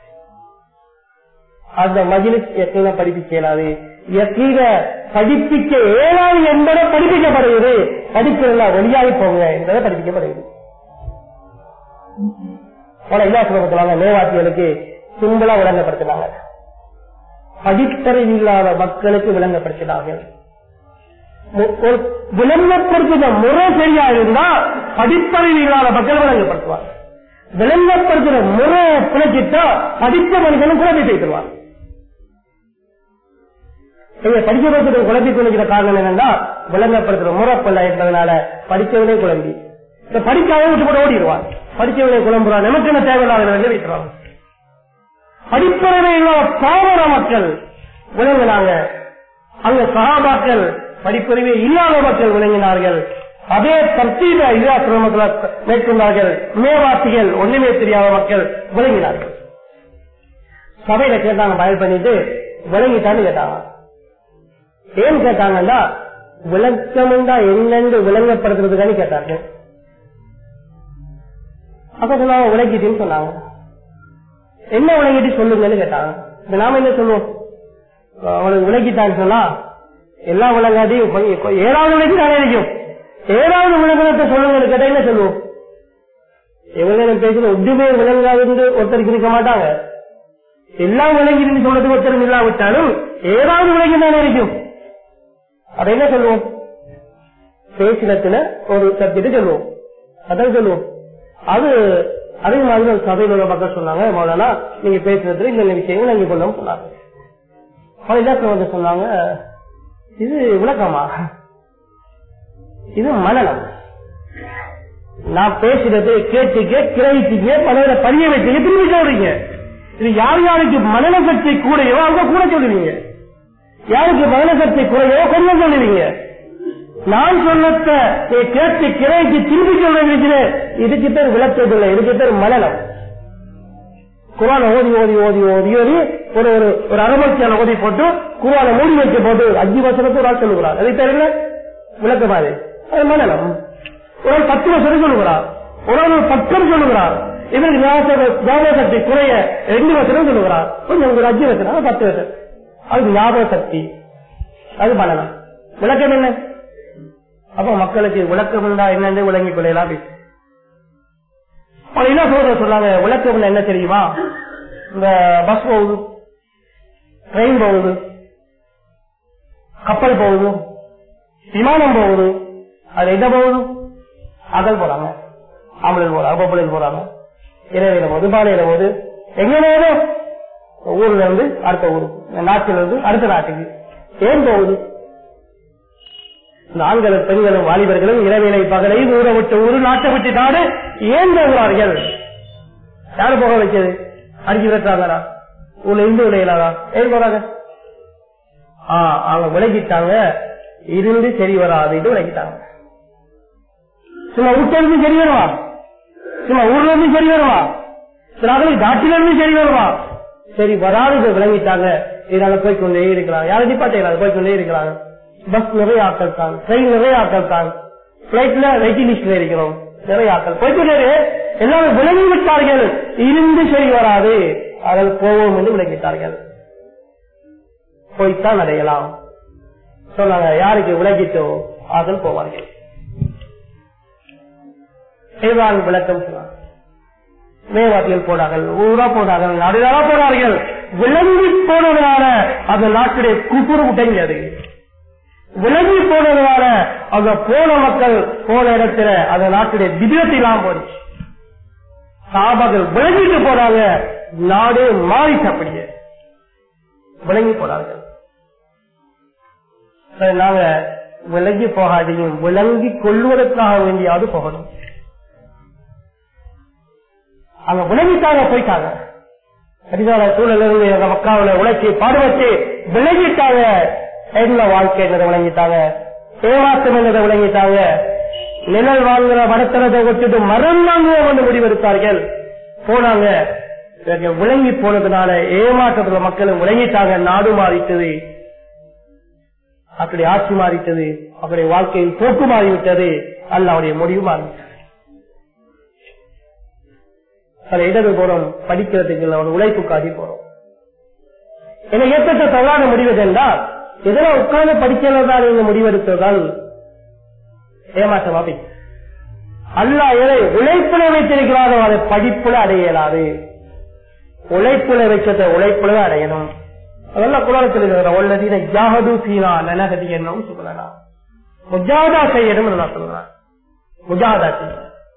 அந்த மஜ்லிஸ் யக்கீனை படிப்பிக்க இயலாது, யக்கீன படிப்பிக்க இயலாது என்பதை படிப்பிக்கப்படுகிறது. படிக்கிறதா வெளியாகி போங்க என்பதை படிப்பிக்கப்படுகிறது. மேவாசிகளுக்கு சிம்பிளா விளங்கப்படுத்தினாங்க, படிப்பறிவு இல்லாத மக்களுக்கு விளங்கப்படுத்தினார்கள். விளங்கப்படுத்துகிற முறை சரியா இருந்தா படிப்பறிவு இல்லாத மக்கள் விளங்கப்படுத்துவாங்க. விளங்கப்படுத்துகிற முறை குறைச்சிட்டா படித்த மனிதனும் குழப்பி செய்வாங்க. படிக்க குழப்பி குறைக்கிற காரணம் என்னன்னா விளங்கப்படுத்துற முறை கொள்ள என்பதனால படிக்கவனே குழம்பி படிக்காத விட்டு கூட ஓடிடுவான். படிக்கவனே குழம்புறான், நமக்கு என்ன தேவையில்லாத வைக்கிறாங்க. படிப்பறிவு இல்லாத பாவர மக்கள் விளங்கினாங்க, அங்க சகாபாக்கள் படிப்பறிவே இல்லாத மக்கள் விளங்கினார்கள். அதே தர்த்தீப இல்லாத மேற்கொண்டார்கள். மேவாசிகள் ஒண்ணுமே தெரியாத மக்கள் விளங்கினார்கள். சபையில கேட்டாங்க, பயன் பண்ணிட்டு விளங்கிட்டான்னு கேட்டாங்க. ஏன் கேட்டாங்கன்னா விளக்கம்டா என்னென்று விளங்கப்படுத்துறதுக்கான கேட்டார்கள். அப்ப சொன்னாங்க விளக்கிட்டுன்னு சொன்னாங்க. என்ன விளங்கிட்டு சொல்லுங்கன்னு கேட்டாங்க. நாம என்ன சொல்லுவோம், அவனுக்கு விளக்கிட்டான்னு சொன்னா எல்லாம் விளங்காதையும் 7வது விளக்கிட்டானே இருக்கும். 7வது விளக்கத்தை சொல்லுங்கன்னு கேட்டா என்ன சொல்லுவோம்? எவ்வளவு பேசுற ஒன்றுமே விளங்காது ஒருத்தருக்கு இருக்க மாட்டாங்க. எல்லாம் விளங்கிட்டு சொல்றதுக்கு ஒருத்தரும் இல்லாவிட்டாலும் 7வது விளங்கி தானே இருக்கும். அதை என்ன சொல்லுவோம்? பேசினத்துல ஒரு சப்ஜெக்ட் சொல்லுவோம், அதான் சொல்லுவோம். அது அதே மாதிரி ஒரு சபையில் உள்ள மக்கள் சொன்னாங்க, மௌலானா நீங்க பேசுறதுல இந்த விஷயங்கள் நீங்க கொள்ளவும் சொன்னாங்க. வந்து சொன்னாங்க, இது விளக்கமா, இது மனநலம். நான் பேசுறது கேட்டுக்க கிரகிச்சிக்க பல பதிய வச்சுக்க திரும்பி சொல்றீங்க. இது யார் யாருக்கு மனநல சக்தி கூடையோ அவங்க கூட சொல்லுவீங்க, யாருக்கு மனநல சக்தி குறையோ கொஞ்சம் சொல்லுவீங்க. நான் சொல்லத்த கேட்டு கிரகிச்சு திரும்பி சொல்றேன், இதுக்கு பேர் விளக்கதில்லை, இதுக்கு பேர் மனநலம். குரான ஓதி ஓதி ஓதி ஓதி ஓதி ஒரு அரமத்தியான ஓதி போட்டு குரான மூடி வைக்க போட்டு 5 வருஷத்துக்கு ஒரு ஆள் சொல்லுகிறார். அதை தெரியல விளக்கமாது, அது மனநலம். ஒரு 10 வருஷம் சொல்லுகிறார், ஒரு பக்கம் சொல்லுகிறார். இவருக்கு ஞாபக சக்தி குறைய 2 வருஷம் சொல்லுகிறார், கொஞ்சம் ஒரு 5 வருஷம் 10 வருஷம். அது ஞாபக சக்தி, அது மனநலம். விளக்கம் என்ன? அப்ப மக்களுக்கு விளக்கம் இருந்தா என்னன்னு விளங்கிக் கொள்ளலாம். என்ன சொல்ற சொன்னாங்க, விளக்கம் என்ன தெரியுமா? இந்த பஸ் போகுது, ட்ரெயின் போகுது, கப்பல் போகுது, விமானம் போகுது, அது என்ன போகுது? அகல் போறாங்க, ஆம்பளையில் போறாங்க, பொம்பளையில் போறாங்க, இரவையில போது, பாலையில போது, எங்க போகுது? ஊர்ல இருந்து அடுத்த ஊருக்கு, நாட்டில இருந்து அடுத்த நாட்டுக்கு. ஏன் போகுது? இந்த ஆண்களும் பெண்களும் வாலிபர்களும் இரவிலை பகலையும் ஊரை விட்டு ஊரு நாட்டை விட்டு நாடு ஏன் போகிறார்கள்? யாரு போக வைக்கிறது? அடிச்சு விரட்டாங்களா? ஊர்ல இருந்து விளையலாதா? ஏன் போறாங்க? அவங்க விலகிட்டாங்க. இருந்து சரி வராது இது விலகிட்டாங்க. சில வீட்டுல இருந்து சரி வருவா, சில ஊர்ல இருந்து சரி வருவா, சில தாட்டில இருந்து சரி வருவா. சரி வராது விளங்கிட்டாங்க. இதனால போய்கொண்டே இருக்கிறாங்க. யாரும் நிப்பாட்டே போய்கொண்டே இருக்கிறாங்க. பஸ் நிறைய ஆட்கள் தான், ட்ரெயின் நிறைய ஆட்கள் தான், பிளைட்ல வெயிட்டிங் லிஸ்ட்ல இருக்கிறோம். நிறைய ஆட்கள் போய்கொண்டே எல்லாரும் விளங்கி விட்டார்கள். இருந்து சரி வராது, அதில் போவோம் என்று விளங்கிட்டார்கள். போய்த்தான் அடையலாம் சொன்னாங்க. யாருக்கு விளக்கிட்டோ அதில் போவார்கள். விளக்கம் சொன்னாங்க. மேவாட்டியில் போனார்கள், ஊரா போனார்கள், நாடுகளா போனார்கள். விளங்கி போனதுனால அந்த நாட்டுடைய குப்புறு உடைஞ்சது. விலகி போனதுனால அங்க போன மக்கள் போன இடத்துல அந்த நாட்டுடைய திடீரெல்லாம் போச்சு. சாபாக்கள் விளங்கிட்டு போனாங்க, நாடு மாறிச்சு. அப்படியே விளங்கி போனார்கள். நாங்க விலகி போகாதீங்க, விளங்கி கொள்வதற்காக வேண்டியாவது போகணும். அங்க விளங்கிட்டாங்க, போயிட்டாங்க. சரிதான சூழல் இருந்து எங்க மக்காவில உழைச்சி பாடுபட்டு விளங்கிட்டாங்க. என்ன வாழ்க்கை என்னதை விளங்கிட்டாங்க, ஏமாற்றம் என்னதை விளங்கிட்டாங்க. நிழல் வாங்குற வடத்தனத்தை விட்டுட்டு மரம் வாங்குவோம் என்று முடிவெடுத்தார்கள். போனாங்க. விளங்கி போனதுனால ஏமாற்றத்துல மக்களும் விளங்கிட்டாங்க. நாடு மாறிட்டது, அப்படி ஆட்சி மாறிட்டது, அவருடைய வாழ்க்கையில் போக்கு மாறிவிட்டது, அல்லாஹ்வுடைய முடிவு மாறிவிட்டது. பல இடது போறோம் படிக்கிறதுக்கு ஒரு உழைப்புக்காக போறோம். என ஏற்பட்ட தவறான முடிவு என்றால் இதெல்லாம் உட்கார்ந்து படிக்கிறதா நீங்க முடிவெடுத்ததால் ஏமாற்றமா போய் அல்லாஹ் எதை உழைப்புல வைத்திருக்கிறாரோ அதை படிப்புல அடைய இயலாது. உழைப்புல வைக்கிறத உழைப்புல அடையணும். அதெல்லாம் குரானில் இருக்கிற உள்ளதீன ஜாஹது ஃபீனா லனஹதி என்னும் சொல்லலாம். முஜாஹதா செய்யணும் நான் சொல்றேன். முஜாஹதா செய்ய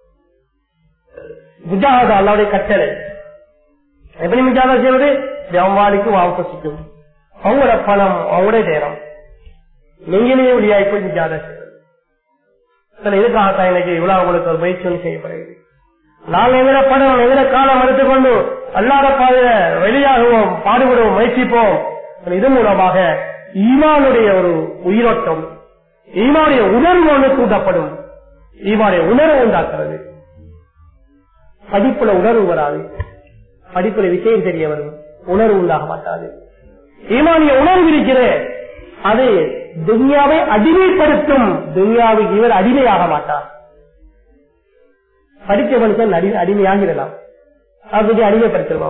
முஜாஹதா அல்லாஹ்வுடைய கட்டளை. எப்படி முஜாஹதா செய்வது? ஜம்வாலிக்கு வாபசிக்கும் அவங்களோட பணம், அவங்களுடைய நேரம் நீங்களே ஒளியாய் போய் முஜாஹதா செய்வது. இதுக்காகத்தான் இன்னைக்கு இவ்வளவு உங்களுக்கு ஒரு பயிற்சி செய்யப்படுகிறது. நாங்கள் எதிர படம் எதிர காலம் எடுத்துக்கொண்டு அல்லாத பாதையில வெளியாகுவோம், பாடுபடுவோம், முயற்சிப்போம். இது மூலமாக ஈமானுடைய ஒரு உயிரோட்டம், ஈமானுடைய உணர்வு ஒன்று தூண்டப்படும். ஈமானுடைய உணர்வு உண்டாக்குறது. படிப்புல உணர்வு வராது, படிப்புல விஷயம் தெரிய வரும், உணர்வு உண்டாக மாட்டாது. ஈமானிய உணர்வு இருக்கிறது, அது துன்யாவை அடிமைப்படுத்தும். துன்யாவுக்கு இவர் அடிமையாக மாட்டார். படித்த மனுஷன் அடிமையாகிடலாம், அது அடிமைப்படுத்தும்.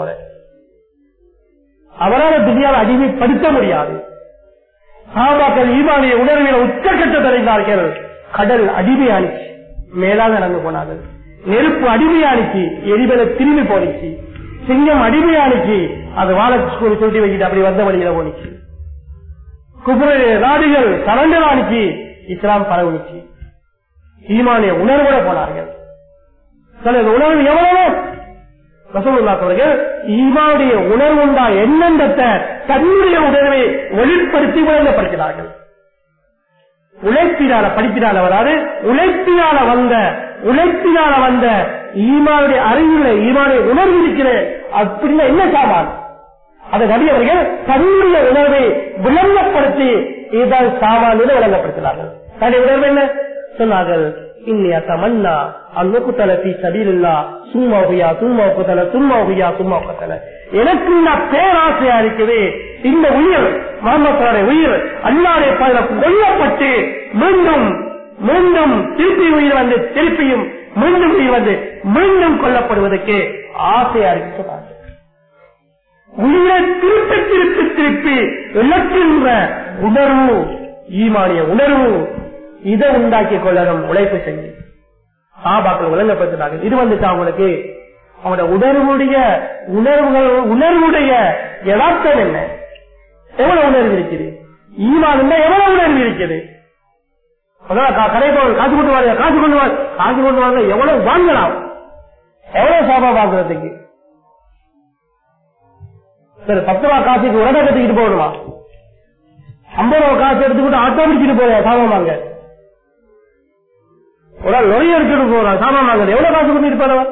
அவரால் துன்யாவை அடிமைப்படுத்த முடியாது. சாபாக்கள் ஈமானிய உணர்வில் உச்சக்கட்ட தெரிந்தார்கள். கடல் அடிமையானிச்சு, மேலாக நடந்து போனார்கள். நெருப்பு அடிமையானிச்சு, எரிபல திரும்பி போனிச்சு. சிங்கம் அடிமையானிச்சு, அது வாழ சொல்லி வைக்கிட்டு அப்படி வந்த வழியில போனிச்சு. குபுர நாடுகள் கலண்டலானிச்சு, இஸ்லாம் பரவணிச்சு. ஈமானிய உணர்வோட போனார்கள். உணர்வு எவ்வளவு ரசூலுல்லாஹ் ஈமானுடைய உணர்வு உண்டா என்னென்றத்தை தன்னுடைய உணர்வை வெளிப்படுத்தி வழங்கப்படுகிறார்கள். உழைப்பினால படிப்பினால வராது, உழைப்பினால வந்த ஈமானுடைய அறிவுல ஈமானுடைய உணர்வு இருக்கிற அப்படின்னா என்ன சாமான்? அதை நபியவர்கள் தன்னுடைய உணர்வை விளங்கப்படுத்தி இதுதான் சாமான் விளங்கப்படுத்தினார்கள். தன்னுடைய உணர்வு என்ன சொன்னார்கள்? இன்னைய தமன்னா அங்குத்தல தீ சபீலில்லா சும்மா உயா சும்மா குத்தல சும்மா உயா சும்மா குத்தல. எனக்கு நான் பேராசையா இருக்குது, இந்த உயிர் முகமது உயிர் அல்லாஹ்வுடைய பாதையில் கொல்லப்பட்டு மீண்டும் மீண்டும் திருப்பி உயிர் வந்து திருப்பியும் மீண்டும் உயிர் வந்து மீண்டும் கொல்லப்படுவதற்கு ஆசையா இருக்கு சொன்னாங்க. உயிரை திருப்பி திருப்பி திருப்பி இழக்கின்ற உணர்வு, ஈமானிய உணர்வு, இதை உண்டாக்கி கொள்ளணும். உழைப்பு செஞ்சு சாபாக்கள் விளங்கப்படுத்தினார்கள். இது வந்துட்டு அவங்களுக்கு அவங்களோட உணர்வுடைய யதார்த்தம் என்ன, எவ்வளவு உணர்வு இருக்குது, ஈமான் எவ்வளவு உணர்வு இருக்குது. கடை காசு கொண்டு வாங்க, காசு கொண்டு வாங்க, எவ்வளவு வாங்கலாம், எவ்வளவு சாபா வாங்குறதுக்கு. சரி 10 ரூபா காசுக்கு உடனே கட்டிக்கிட்டு போகணுமா? 50 ரூபா காசு எடுத்துக்கிட்டு ஆட்டோ பிடிச்சிட்டு போக சாபம் வாங்க. ஒரு ஆள் நுழைய எடுத்துட்டு போறான் சாமான் வாங்குறது எவ்வளவு காசு கொண்டு இருப்பார்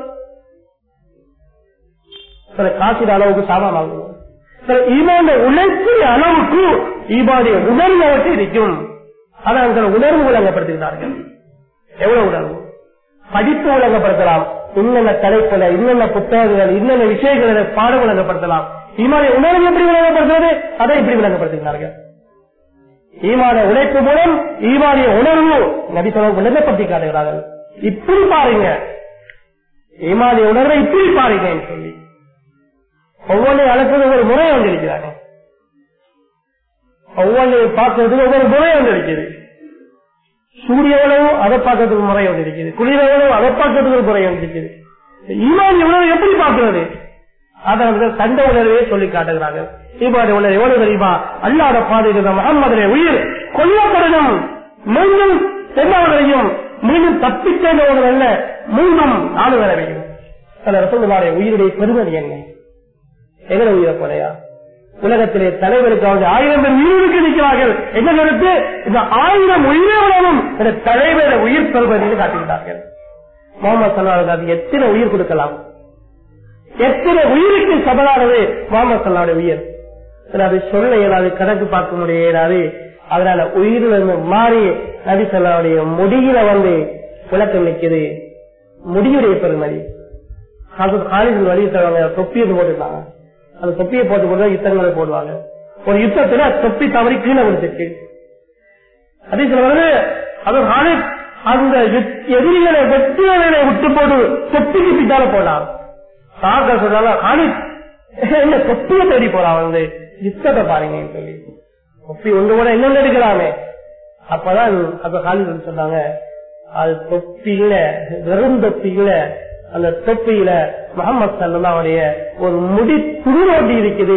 சில காசு அளவுக்கு சாமான் வாங்குவோம். சில ஈமான் உழைப்பு அளவுக்கு ஈமானுடைய உணர்வு அவற்றை இருக்கும். ஆனால் சில உணர்வு விளங்கப்படுத்துகிறார்கள். எவ்வளவு உணர்வு படிப்பு விளங்கப்படுத்தலாம், இன்னென்ன தலைப்புல இன்னென்ன புத்தகங்கள் இன்னென்ன விஷயங்களை பாடம் விளங்கப்படுத்தலாம். ஈமானுடைய உணர்வு எப்படி விளங்கப்படுத்துவது அதை எப்படி விளங்கப்படுத்துகிறார்கள். ஈமான உழைப்பு மூலம் ஈமானுடைய உணர்வு நபி ஸல்லல்லாஹு விளங்கப்படுத்தி காட்டுகிறார்கள். இப்படி பாருங்க ஈமானுடைய உணர்வை இப்படி பாருங்க சொல்லி ஒவ்வொன்றையும் அளக்கிறது ஒரு முறை வந்திருக்கிறாங்க. ஒவ்வொன்றையும் பார்க்கறதுக்கு ஒவ்வொரு முறை வந்திருக்கிறது. சூரிய உணவு அதை பார்க்கறதுக்கு முறை வந்திருக்கிறது, குளிர உணவு அதை பார்க்கறதுக்கு ஒரு முறை வந்திருக்கிறது. ஈமானுடைய உணர்வு எப்படி பார்க்கிறது அதை சண்ட உணர்வே சொல்லி காட்டுகிறாங்க. ஈமானுடைய உணர்வு எவ்வளவு தெரியுமா? அல்லாஹ்வுடைய பாதையில் முஹம்மதுடைய உயிர் கொல்லப்படணும், மீண்டும் சென்றவர்களையும் மீண்டும் தப்பிச் சேர்ந்தவர்கள் அல்ல, மீண்டும் நாடு வர வேண்டும். ரசூலுல்லாஹ்வுடைய உயிருடைய பெருமதி என்ன? எங்களை உயிரை போலையா? உலகத்திலே தலைவருக்காக 1000 பேர் உயிருக்கு நிற்கிறார்கள். என்ன கருத்து? இந்த 1000 உயிரினும் தலைவர உயிர் பெறுவதில் காட்டுகிறார்கள். முகமது ஸல்லல்லாஹு அலைஹி வஸல்லம் எத்தனை உயிர் கொடுக்கலாம்? எத்தனை உயிருக்கு சபலானது முகமது ஸல்லல்லாஹு உயிர்? அது சொல்ல ஏதாவது கணக்கு பார்க்க முடியாது. அதனால உயிரிலிருந்து மாறி நபி ஸல்லல்லாஹு முடியில விளக்கம் நிற்கிறது. முடியுடைய பெருமதி காலிகள் வழி தொப்பியை போட்டுருந்தாங்க. அந்த தொப்பியை போட்டு போட்டு யுத்தங்களை போடுவாங்க. ஒரு யுத்தத்துல தொப்பி தவறி கீழே விழுந்துச்சு. அதே சொல்ல அது அந்த எதிரிகளை வெற்றிகளை விட்டு போட்டு தொப்பிக்கு பின்னால போனான். சாக சொன்னாலும் என்ன தொப்பியை தேடி போறான் யுத்தத்தை பாருங்க சொல்லி தொப்பி ஒன்று கூட என்ன எடுக்கலாமே. அப்பதான் அப்ப காலிகள் சொன்னாங்க அது தொப்பியில வெறும் தொப்பியில அந்த தொப்பியில முஹம்மது ஸல்லல்லாஹு அலைஹி ஒரு முடி துருவோட்டி இருக்குது.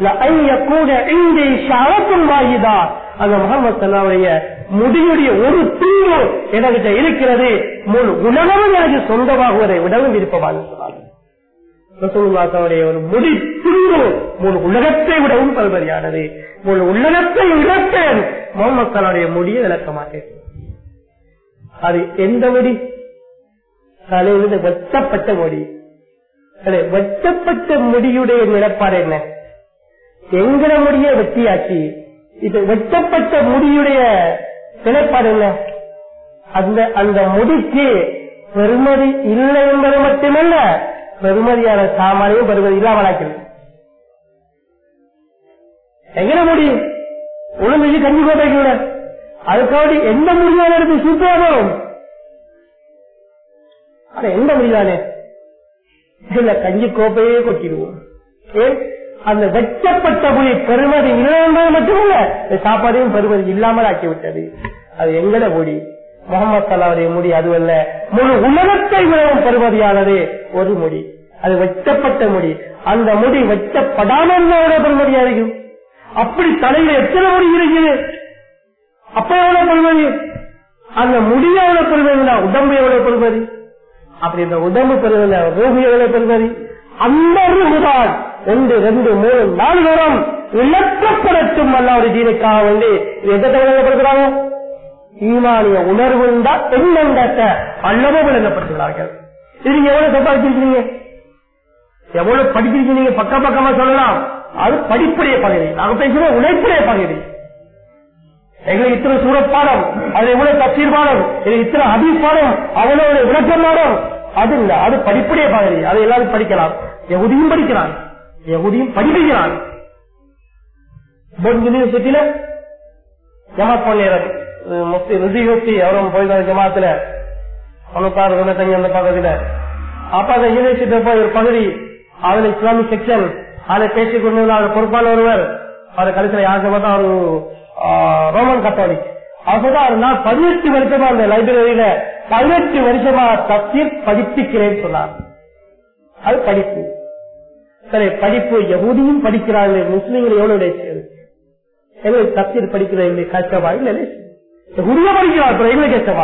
அந்த முஹம்மது ஸல்லல்லாஹு அலைஹி முடியுடைய ஒரு துண்டு என்கிட்ட இருக்கிறது, முழு உலகமும் எனக்கு சொந்தமாகுவதை விடவும் விருப்பமாக சொன்னாங்க. ரசூலுல்லாஹ்வுடைய ஒரு முடி துண்டு முழு உலகத்தை விடவும் பல்வரியானது. முழு உலகத்தை இழப்பேன், முஹம்மது ஸல்லல்லாஹு அலைஹி முடியை இழக்க மாட்டேன். அது எந்த முடி? தலையிலிருந்து வெட்டப்பட்ட முடி. வெட்டப்பட்ட முடியுடைய நிலப்பாடு என்ன? எங்கட முடிய வெட்டியாச்சு. இது வெட்டப்பட்ட முடியுடைய நிலப்பாடு என்ன? அந்த முடிக்கு பெருமதி இல்லை என்பது மட்டுமல்ல, பெருமதியான சாமானியும் பெருமதி இல்லாமலாக்கிறது. எங்கட முடி ஒழுங்கு கஞ்சி கோட்டைக்கு அதுக்காக எந்த முடியாத எடுத்து சூப்பராகும். எந்த முடியானே இல்ல கஞ்சி கோப்பையே கொட்டிடுவோம். அந்த வெட்டப்பட்ட புலி பெருமதி இல்லை மட்டுமல்ல, சாப்பாடையும் பெருமதி இல்லாமல் ஆக்கிவிட்டது. அது எங்கட முடி? முஹம்மது ஸல்லல்லாஹு அலைஹி முடி அதுவல்ல, முழு உலகத்தை விடவும் பெருமதியானது ஒரு முடி. அது வெட்டப்பட்ட முடி. அந்த முடி வெட்டப்படாமல் பெருமதியா இருக்கும். அப்படி தலையில எத்தனை முடி இருக்குது? அப்ப எவ்வளவு பெருமதி? அந்த முடிய எவ்வளவு பெருமதி? உடம்பு எவ்வளவு பெருமதி? அப்படி இந்த உடம்பு பெறுவதில்லை, ரூஹு எவ்வளவு பெறுவது? அந்த ரூஹுதான் 1, 2, 3, 4 தூரம் இழக்கப்படட்டும் அல்லாஹ்வுடைய தீனுக்காக வேண்டி எதை விளங்கப்படுத்துறாங்க? ஈமானிய உணர்வு தான் என்னென்ற அல்லவோ விளங்கப்படுத்துகிறார்கள். இது நீங்க எவ்வளவு சம்பாதிச்சிருக்கீங்க, எவ்வளவு படிச்சிருக்கீங்க பக்க பக்கமா சொல்லலாம். அது படிப்புடைய பகுதி. நாங்க பேசுறோம் உழைப்புடைய பகுதி. எங்களுக்கு இத்தனை சூரத் பாடம், அது எவ்வளவு தஃசீர் பாடம், இத்தனை ஹதீஸ் பாடம், அவ்வளவு விளக்கம் பாடம், அது இல்ல. அது படிப்புடைய பகுதி. அதை எல்லாரும் படிக்கலாம். யஹூதியும் படிக்கிறான், யஹூதியும் படிக்கிறான். யூனிவர்சிட்டியில ஜமாத் பண்ண முஃப்தி ருதி அவரும் போயிருந்தாரு ஜமாத்துல 96, 95 அந்த பக்கத்துல. அப்ப அந்த யூனிவர்சிட்டி போய் ஒரு பகுதி அதுல இஸ்லாமிக் செக்ஷன் அதை பேசிக் கொண்டு அவர் பொறுப்பான ஒருவர் அவர் கடைசியில் யாருக்கு பார்த்தா ஒரு ரோமன் கத்தோலிக். அப்பதான் நான் 18 வருஷமா அந்த லைப்ரரியில 18 வருஷமா தஃசீர் படிப்பிக்கிறேன்னு சொன்னார். அது படிப்பு. சரி, படிப்பு யஹூதியும் படிக்கிறார்கள், முஸ்லீம்கள் எவ்வளவு எங்களுக்கு தஃசீர் படிக்கிறது கஷ்டமா? இல்ல யஹூதியா படிக்கிறார், எங்களுக்கு கஷ்டமா?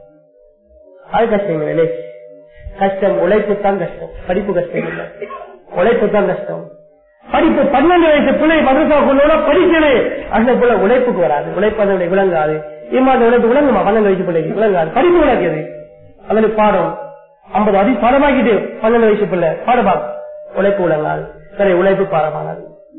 அது கஷ்டம் இல்லை. கஷ்டம் உழைப்பு தான் கஷ்டம், படிப்பு கஷ்டம் இல்லை. உழைப்பு தான் கஷ்டம். படிப்பு 12 வயசு பிள்ளை மதரசா கொண்டு படிக்கிறது, அந்த பிள்ளை உழைப்புக்கு வராது, உழைப்பு அதனுடைய விளங்காது. ஈமான் உழைப்பு விளங்குமா? 12 வயசு பிள்ளைக்கு விளங்காது, படிப்பு விளங்குது. அல்லது பாடம் 50 அடி பாடமாக்கிட்டு 12 வயசு பிள்ளை பாடமா உழைப்பு உலகால் சரி உழைப்பு பாடமானது.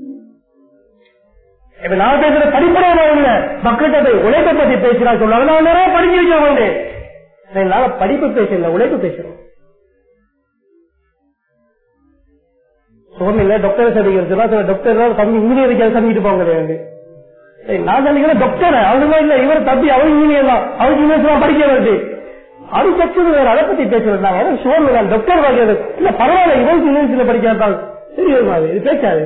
இப்ப நான் பேசுற படிப்படையான மக்கள்கிட்ட உழைப்பை பத்தி பேசுறா சொல்லுவாங்க. நான் நிறைய படிச்சு வச்சவங்க நாங்க படிப்பு பேசல உழைப்பு பேசுறோம். சோமில்ல டாக்டர் சதிக்கிறதுனா டாக்டர் தம்பி இன்ஜினியரிங் சந்திட்டு போங்க. நான் நினைக்கிறேன் டாக்டர் அவருமா இல்ல இவர் தம்பி அவர் இன்ஜினியர் தான் அவருக்கு இன்ஜினியர் படிக்க வருது அது சக்தி வேற அதை பத்தி பேசுறாங்க. சோமில்ல டாக்டர் வாங்கிறது இல்ல பரவாயில்ல இவருக்கு யூனிவர்சிட்டியில படிக்காதான் தெரியுமா இது பேசாது.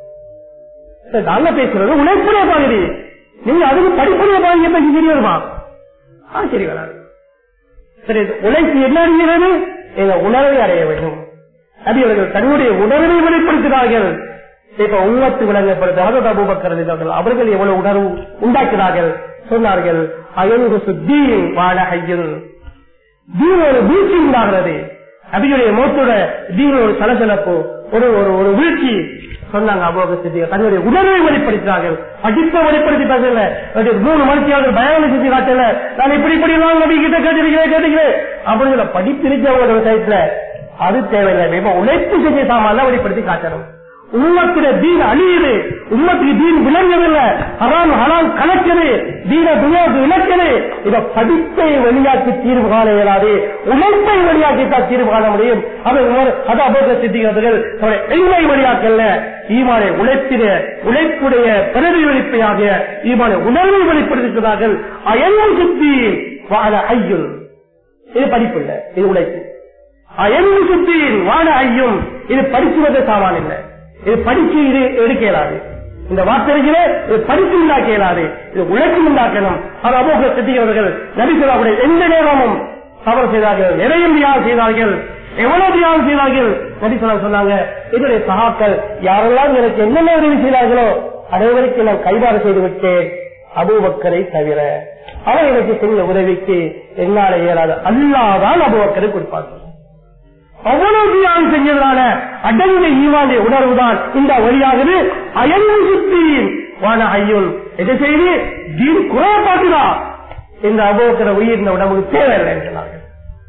நாங்க பேசுறது உழைப்புடைய பகுதி நீங்க அதுக்கு படிப்புடைய பகுதியை பேசி தெரியுமா சரி வராது. சரி உழைப்பு என்ன அடைகிறது எங்க உணர்வை அடைய வேண்டும். அது அவர்கள் தன்னுடைய உணர்வை வெளிப்படுத்தினார்கள். இப்ப உண்மத்து விளங்கப்படுத்த அபூபக்கர் அவர்கள் எவ்வளவு உணர்வு உண்டாக்கினார்கள் சொன்னார்கள். அயல்கு சுத்தீன் வாழ ஐயன் தீன் ஒரு வீழ்ச்சி உண்டாகிறது. அபியுடைய மோத்தோட தீன் ஒரு சலசலப்பு ஒரு வீழ்ச்சி சொன்னாங்க. அபூபக்கர் சித்திக் தன்னுடைய உணர்வை வெளிப்படுத்தினார்கள். படிப்பை வெளிப்படுத்தி பேசல 3 மணிக்கு பயானம் செஞ்சு காட்டல நான் இப்படி நபி கிட்ட கேட்டிருக்கிறேன் அப்படின்னு படிப்பிருக்கவங்க விவசாயத்துல அது தேவையில்லை. உழைப்பு செஞ்ச சாமான் வெளிப்படுத்தி காட்டணும். உம்மத்துடைய தீன் அழியுது. உம்மத்துக்கு தீன் விளங்கவில்லை. ஹராம் ஹலால் கணக்குது. தீன துணியாவுக்கு இழக்குது. இத படிப்பை வெளியாக்கி தீர்வு காண இயலாது. உழைப்பை வெளியாக்கித்தான் தீர்வு காண முடியும். அது அபூபக்கர் சித்திகள் எல்லை வெளியாக்கல்ல ஈமானை உழைப்புடைய பிரதிபலிப்பையாக ஈமானை உணர்வை வெளிப்படுத்துகிறார்கள். அயல்வு சுத்தி வாழ ஐயும் இது படிப்பு இல்லை இது உழைப்பு. அயல்வு சுத்தியின் வாழ ஐயும் இது படிச்சுவதே சாமான் இல்லை. இது படிச்சு இது எடுக்க இயலாது. இந்த வார்த்தைகளே இது படிச்சு உண்டாக்க இயலாது. இது உழைப்பு உண்டாக்கணும். அது அபூபக்கர் சித்திகள் நபிசுல்லாவுடைய எந்த நேரமும் தவறு செய்தார்கள். நிறைய தியாகம் செய்தார்கள். எவ்வளவு தியாகம் செய்தார்கள். நபிசுல்லா சொன்னாங்க என்னுடைய சகாக்கள் யாரெல்லாம் எனக்கு என்னென்ன உதவி செய்தார்களோ அனைவருக்கு நான் கைவாறு செய்து விட்டேன் அபூபக்கரை தவிர. அவர் எனக்கு செய்த உதவிக்கு என்னால இயலாது. அல்லாதான் அபூபக்கரை கொடுப்பார்கள். அவ்வளவு தியாகம் செஞ்சதான அடங்கிய ஈமானுடைய உணர்வுதான் இந்த வழியாகுது. அயல்வு சுத்தியின் வான ஐயுள் எதை செய்து தீன் குறைய பார்க்கிறா இந்த அபூபக்கர் உயிர் இந்த உடம்புக்கு தேவையில்லை என்று சொன்னார்கள்.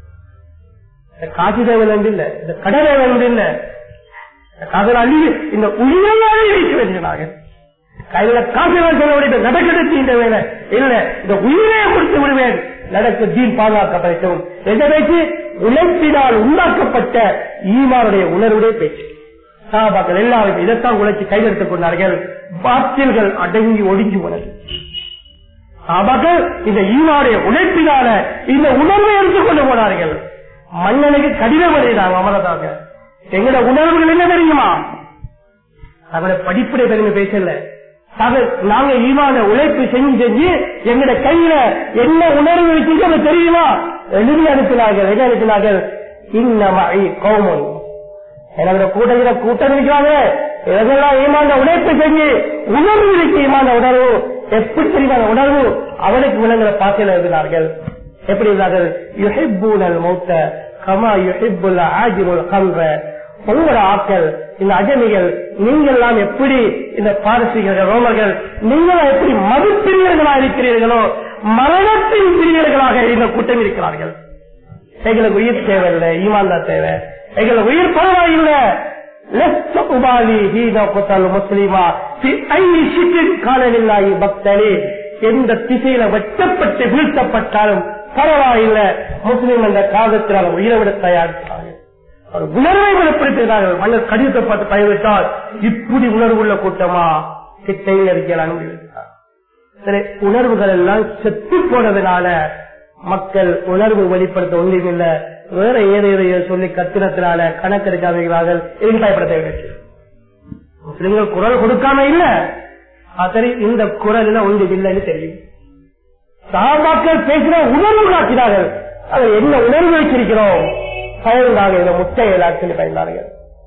காட்சி தேவையில்லை இல்ல இந்த கடை தேவையில்லை இல்ல காதல் அள்ளி இந்த உயிரையாவே வைக்க வேண்டியனார்கள். கையில காசு சொல்ல நடக்கெடுத்து இந்த வேலை இல்ல இந்த உயிரை கொடுத்து விடுவேன் நடக்க தீன் பாதுகாக்கப்படும் எந்த பேச்சு உழைப்பினால் உண்டாக்கப்பட்ட ஈமானுடைய உணர்வுடைய பேச்சு. சஹாபாக்கள் எல்லாரும் இதைத்தான் உழைச்சி கையெடுத்துக் கொண்டார்கள். பாத்தில்கள் அடங்கி ஒடுங்கி போனது. சஹாபாக்கள் இந்த ஈமானுடைய உழைப்பினால இந்த உணர்வை எடுத்துக் கொண்டு போனார்கள். மன்னனுக்கு கடிதம் எழுதினாங்க அமரதாக எங்களோட உணர்வுகள் என்ன தெரியுமா அவங்கள படிப்புடைய பெருமை பேசல. நாங்க ஈமான உழைப்பு செஞ்சு எங்கட கையில என்ன உணர்வு வச்சு தெரியுமா எழுதி அனுப்பினார்கள். என்ன அனுப்பினார்கள் இன்னமாய் கௌமன் என்னோட கூட்டம் இருக்கிறாங்க. இதெல்லாம் ஈமான உழைப்பு செஞ்சு உணர்வு இருக்கு. ஈமான உணர்வு எப்படி தெரியுமா உணர்வு அவனுக்கு விளங்குற பாசையில் எழுதினார்கள். எப்படி இருந்தார்கள் யுஹிப்பூனல் மௌத்த கமா யுஹிப்புல் ஆஜிருல் கல்வ. உங்களோட ஆட்கள் இந்த அஜமிகள் நீங்கள் எல்லாம் எப்படி இந்த பாரசீகர்கள் ரோமர்கள் நீங்கள் எப்படி மதுப்பிரியர்களாக இருக்கிறீர்களோ மரணத்தின் பிரியர்களாக இந்த கூட்டம் இருக்கிறார்கள். எங்களுக்கு உயிர் தேவையில்லை ஈமான் தான் தேவை. எங்களுக்கு உயிர் பரவாயில்லை. முஸ்லிமா காலனில்லாயி பக்தனி எந்த திசையில வெட்டப்பட்டு வீழ்த்தப்பட்டாலும் பரவாயில்லை முஸ்லிம் என்ற காலத்தினால் உயிரை விட தயாரிக்கிறார்கள். உணர்வை வெளிப்படுத்துகிறார்கள். மன்னர் கடிதத்தை பார்த்து பயவிட்டால் இப்படி உணர்வுள்ள கூட்டமா கிட்டையில் இருக்கிறார். சரி உணர்வுகள் எல்லாம் செத்து போனதுனால மக்கள் உணர்வு வெளிப்படுத்த ஒன்றுமில்லை. வேற ஏதோ சொல்லி கத்திரத்தினால கணக்கெடுக்காதீர்கள். எதுக்கு பயப்பட தேவை? முஸ்லிம்கள் குரல் கொடுக்காம இல்ல சரி இந்த குரல் ஒன்று இல்லைன்னு தெரியும். சஹாபாக்கள் பேசின உணர்வு காட்டினார்கள். அதை என்ன உணர்வு வச்சிருக்கிறோம் பயந்தாங்க. இதை முட்டையை பயந்தார்கள்.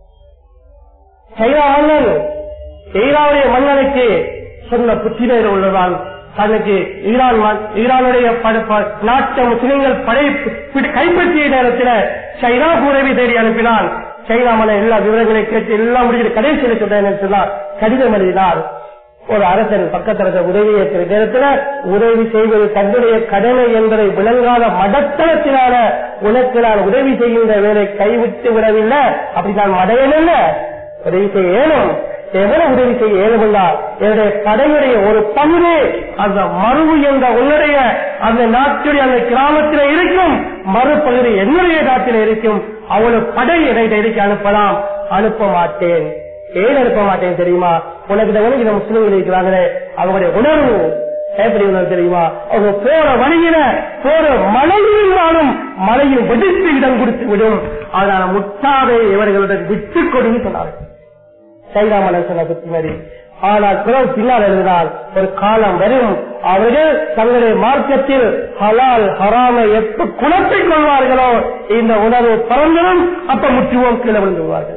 சைனா மன்னன் ஈரானுடைய மன்னனுக்கு சொன்ன புத்திரர் உள்ளதால் தனக்கு ஈரானுடைய நாட்டு முஸ்லிம்கள் கைப்பற்றிய நேரத்தில் சைனா உதவி தேடி அனுப்பினான். சைனா மன்னன் எல்லா விவரங்களையும் கேட்டு எல்லாம் முடிஞ்சு கடைசியில் சொன்னார். கடிதம் எழுதினார். ஒரு அரசன் பக்கத்தில் உதவி ஏற்கிற நேரத்தில் உதவி செய்வது தன்னுடைய கடமை என்பதை விளங்காத மடத்தனத்தினால உனக்கு நான் உதவி செய்கின்ற வேலை கைவிட்டு விடவில்லை, அப்படி நான் மடையனில்ல, உதவி செய்ய ஏனும். எவ்வளவு உதவி செய்ய ஏழுமென்றால் என்னுடைய படையுடைய ஒரு பங்கு அந்த மருவு என்ற உன்னுடைய அந்த நாட்டுடைய அந்த கிராமத்தில் இருக்கும், மறுபகுதி என்னுடைய நாட்டில் இருக்கும். அவ்வளவு படை இடையிடைக்கு அனுப்பலாம். அனுப்ப மாட்டேன். ஏன் அனுப்ப மாட்டேன் தெரியுமா? உனக்கு இந்த முஸ்லிம்கள் இருக்கிறாங்களே அவங்களுடைய உணர்வு எப்படி உணர்வு தெரியுமா? அவங்க போற வழியில போற மலையிலும் மலையில் வெடித்து இடம் கொடுத்து விடும். அதனால முட்டாவை இவர்களுடன் விட்டுக் கொடுன்னு சொன்னார்கள். சைதாமன் சொன்ன புத்திமதி. ஆனால் பின்னால் எழுதினால் ஒரு காலம் வரும், அவர்கள் தங்களுடைய மார்க்கத்தில் ஹலால் ஹராமை எப்ப குணத்தை கொள்வார்களோ இந்த உணர்வு பறந்துடும். அப்ப முற்றுவோம், கீழே விழுந்து விடுவார்கள்.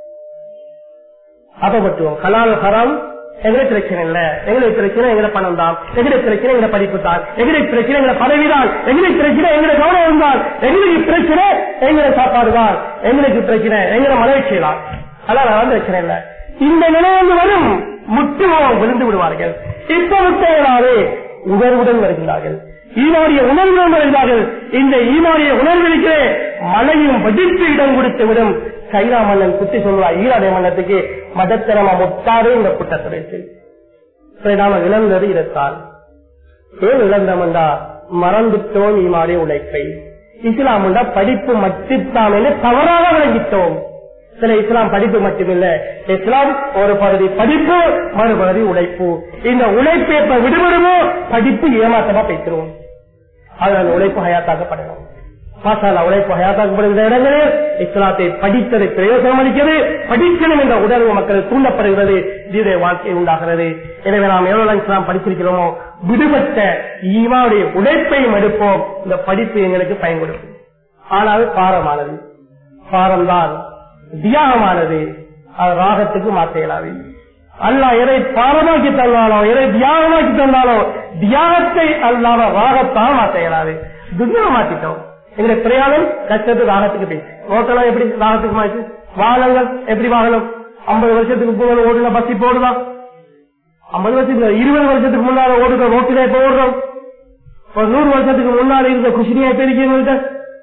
அப்ப முற்றுவோம். ஹலால் ஹராம் எங்களுக்கு பிரச்சனை இல்ல, எங்களுக்கு பிரச்சனை எங்களை பணம் தான், எங்களுக்கு பிரச்சனை எங்களை படிப்பு தான், எங்களுக்கு பிரச்சனை எங்களை பதவி தான், எங்களுக்கு பிரச்சனை எங்களை கௌரவம் தான், எங்களுக்கு பிரச்சனை எங்களை சாப்பாடு தான், எங்களுக்கு பிரச்சனை எங்களை மகிழ்ச்சி தான். அதான் பிரச்சனை இல்ல. இந்த நிலையிலிருந்து வரும் முற்றுவோம், விழுந்து விடுவார்கள். இப்ப முட்டைகளாவே உணர்வுடன் வருகிறார்கள், ஈமானிய உணர்வுடன் வருகிறார்கள். இந்த ஈமானிய உணர்விற்கே மலையும் வெடித்து இடம் கொடுத்து விடும். சைனா மன்னன் குத்தி சொல்வார் ஈராடைய மன்னத்துக்கு மதத்திரமா முட்டாவே இந்த குற்றத்தை நாம இழந்தது இதைத்தான். ஏன் இழந்தோம்டா மறந்துட்டோம் ஈமானிய உழைப்பை. இஸ்லாம் படிப்பு மட்டுத்தான் என்று தவறாக விளங்கிட்டோம். சில இஸ்லாம் படிப்பு மட்டுமில்ல, இஸ்லாம் ஒரு பகுதி படிப்பு, மறுபகுதி உழைப்பு. இந்த உழைப்பை எப்ப விடுபடுமோ படிப்பு ஏமாற்றமா பேசுறோம். அதனால உழைப்பு ஹயாத்தாக்கப்படணும். மாசாலா உழைப்பு ஹயாத்தாக்கப்படுகிற இடங்களில் இஸ்லாத்தை படித்ததை பிரயோசனம் அளிக்கிறது. படிக்கணும் என்ற உணர்வு மக்கள் தூண்டப்படுகிறது, தீவிர வாழ்க்கை உண்டாகிறது. எனவே நாம் எவ்வளவு இஸ்லாம் படித்திருக்கிறோமோ விடுபட்ட ஈமாவுடைய உழைப்பையும் எடுப்போம். இந்த படிப்பு எங்களுக்கு பயன் கொடுக்கும். ஆனால் பாரமானது, பாரம்தான் தியாகமானது. அது ராகத்துக்கு மாற்ற இயலாது. அல்லாஹ் எதை பாரமாக்கி தந்தாலோ எதை தியாகமாக்கி தந்தாலோ தியாகத்தை அல்லாத ராகத்தான் மாற்ற இயலாது. துன்யா மாற்றிட்டோம். எங்களுடைய பிரயாணம் கஷ்டத்துக்கு ராகத்துக்கு போய் ரோட்டெல்லாம் எப்படி ராகத்துக்கு மாற்றி, வாகனங்கள் எப்படி வாகனம் 50 வருஷத்துக்கு முன்னால ஓடுற பஸ் இப்ப ஓடுதான், 50 வருஷத்துக்கு 20 வருஷத்துக்கு முன்னால ஓடுற ரோட்டில இப்ப ஓடுறோம். ஒரு 100 வருஷத்துக்கு முன்னால இருந்த குஷினியா இப்ப இருக்கீங்க,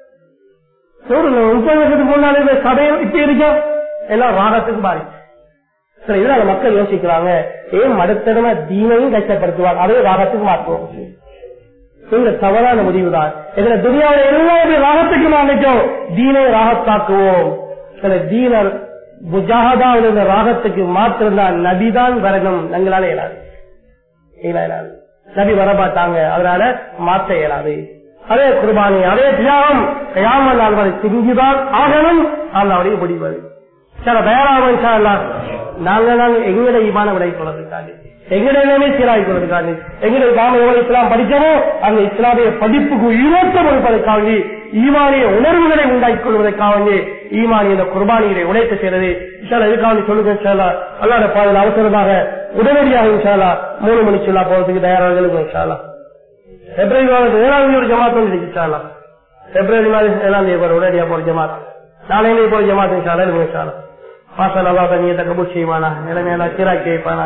30 வருஷத்துக்கு முன்னால இருந்த சபையும் இப்ப இருக்க, எல்லாம் ராகத்துக்கு மாறி. இதனால மக்கள் யோசிக்கிறாங்க, ஏன் மடத்தடமா தீனையும் கஷ்டப்படுத்துவாங்க, அதே ராகத்துக்கு மாற்றுவோம். இந்த தவறான முடிவுதான். இதுல துனியாவில் எல்லாருமே ராகத்துக்கு மாநிலம் தீனை ராகத்தாக்குவோம். சில தீனர் முஜாஹதாவில் இருந்த ராகத்துக்கு மாத்திருந்தால் நபிதான் வரணும், எங்களால இயலாது. நபி வரமாட்டாங்க, அதனால மாற்ற இயலாது. அதே குர்பானி, அதே தியாகம் கயாம நாள் வரை செஞ்சுதான் ஆகணும். அவருடைய முடிவு சில வேறாம நாங்கள் எங்களை ஈமான விலை கொள்வதற்காண்டி, எங்களுடைய சீராகி கொள்வதற்காண்டி, எங்களுடைய நாம எவ்வளவு இஸ்லாம் படிக்கிறோம் அந்த இஸ்லாமிய படிப்புக்கு ஈரோட்டம் கொடுப்பதற்காக, ஈமானிய உணர்வுகளை உண்டாக்கிக் கொள்வதற்காக ஈமானிய குர்பானியை உழைப்பு செய்யறது. இதுக்காக சொல்லுங்க அல்லாத பாதையில் அவசரமாக உடனடியாக 3 மணி சொல்லா போறதுக்கு தயாராக பிப்ரவரி மாதம் 7ஆம் தேதி ஒரு ஜமாத் வந்து பிப்ரவரி மாதம் 7ஆம் தேதி உடனடியாக போற ஜமாத், நாளையிலே போற ஜமாத் மாசா நல்லா தண்ணியத்தை கபூல் செய்வானா, நிலைமையில சீராக்கி வைப்பானா.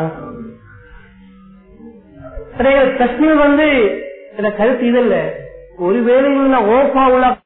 கஷ்மீர் இந்த கருத்து இது இல்ல, ஒருவேளை ஓப்பா உள்ள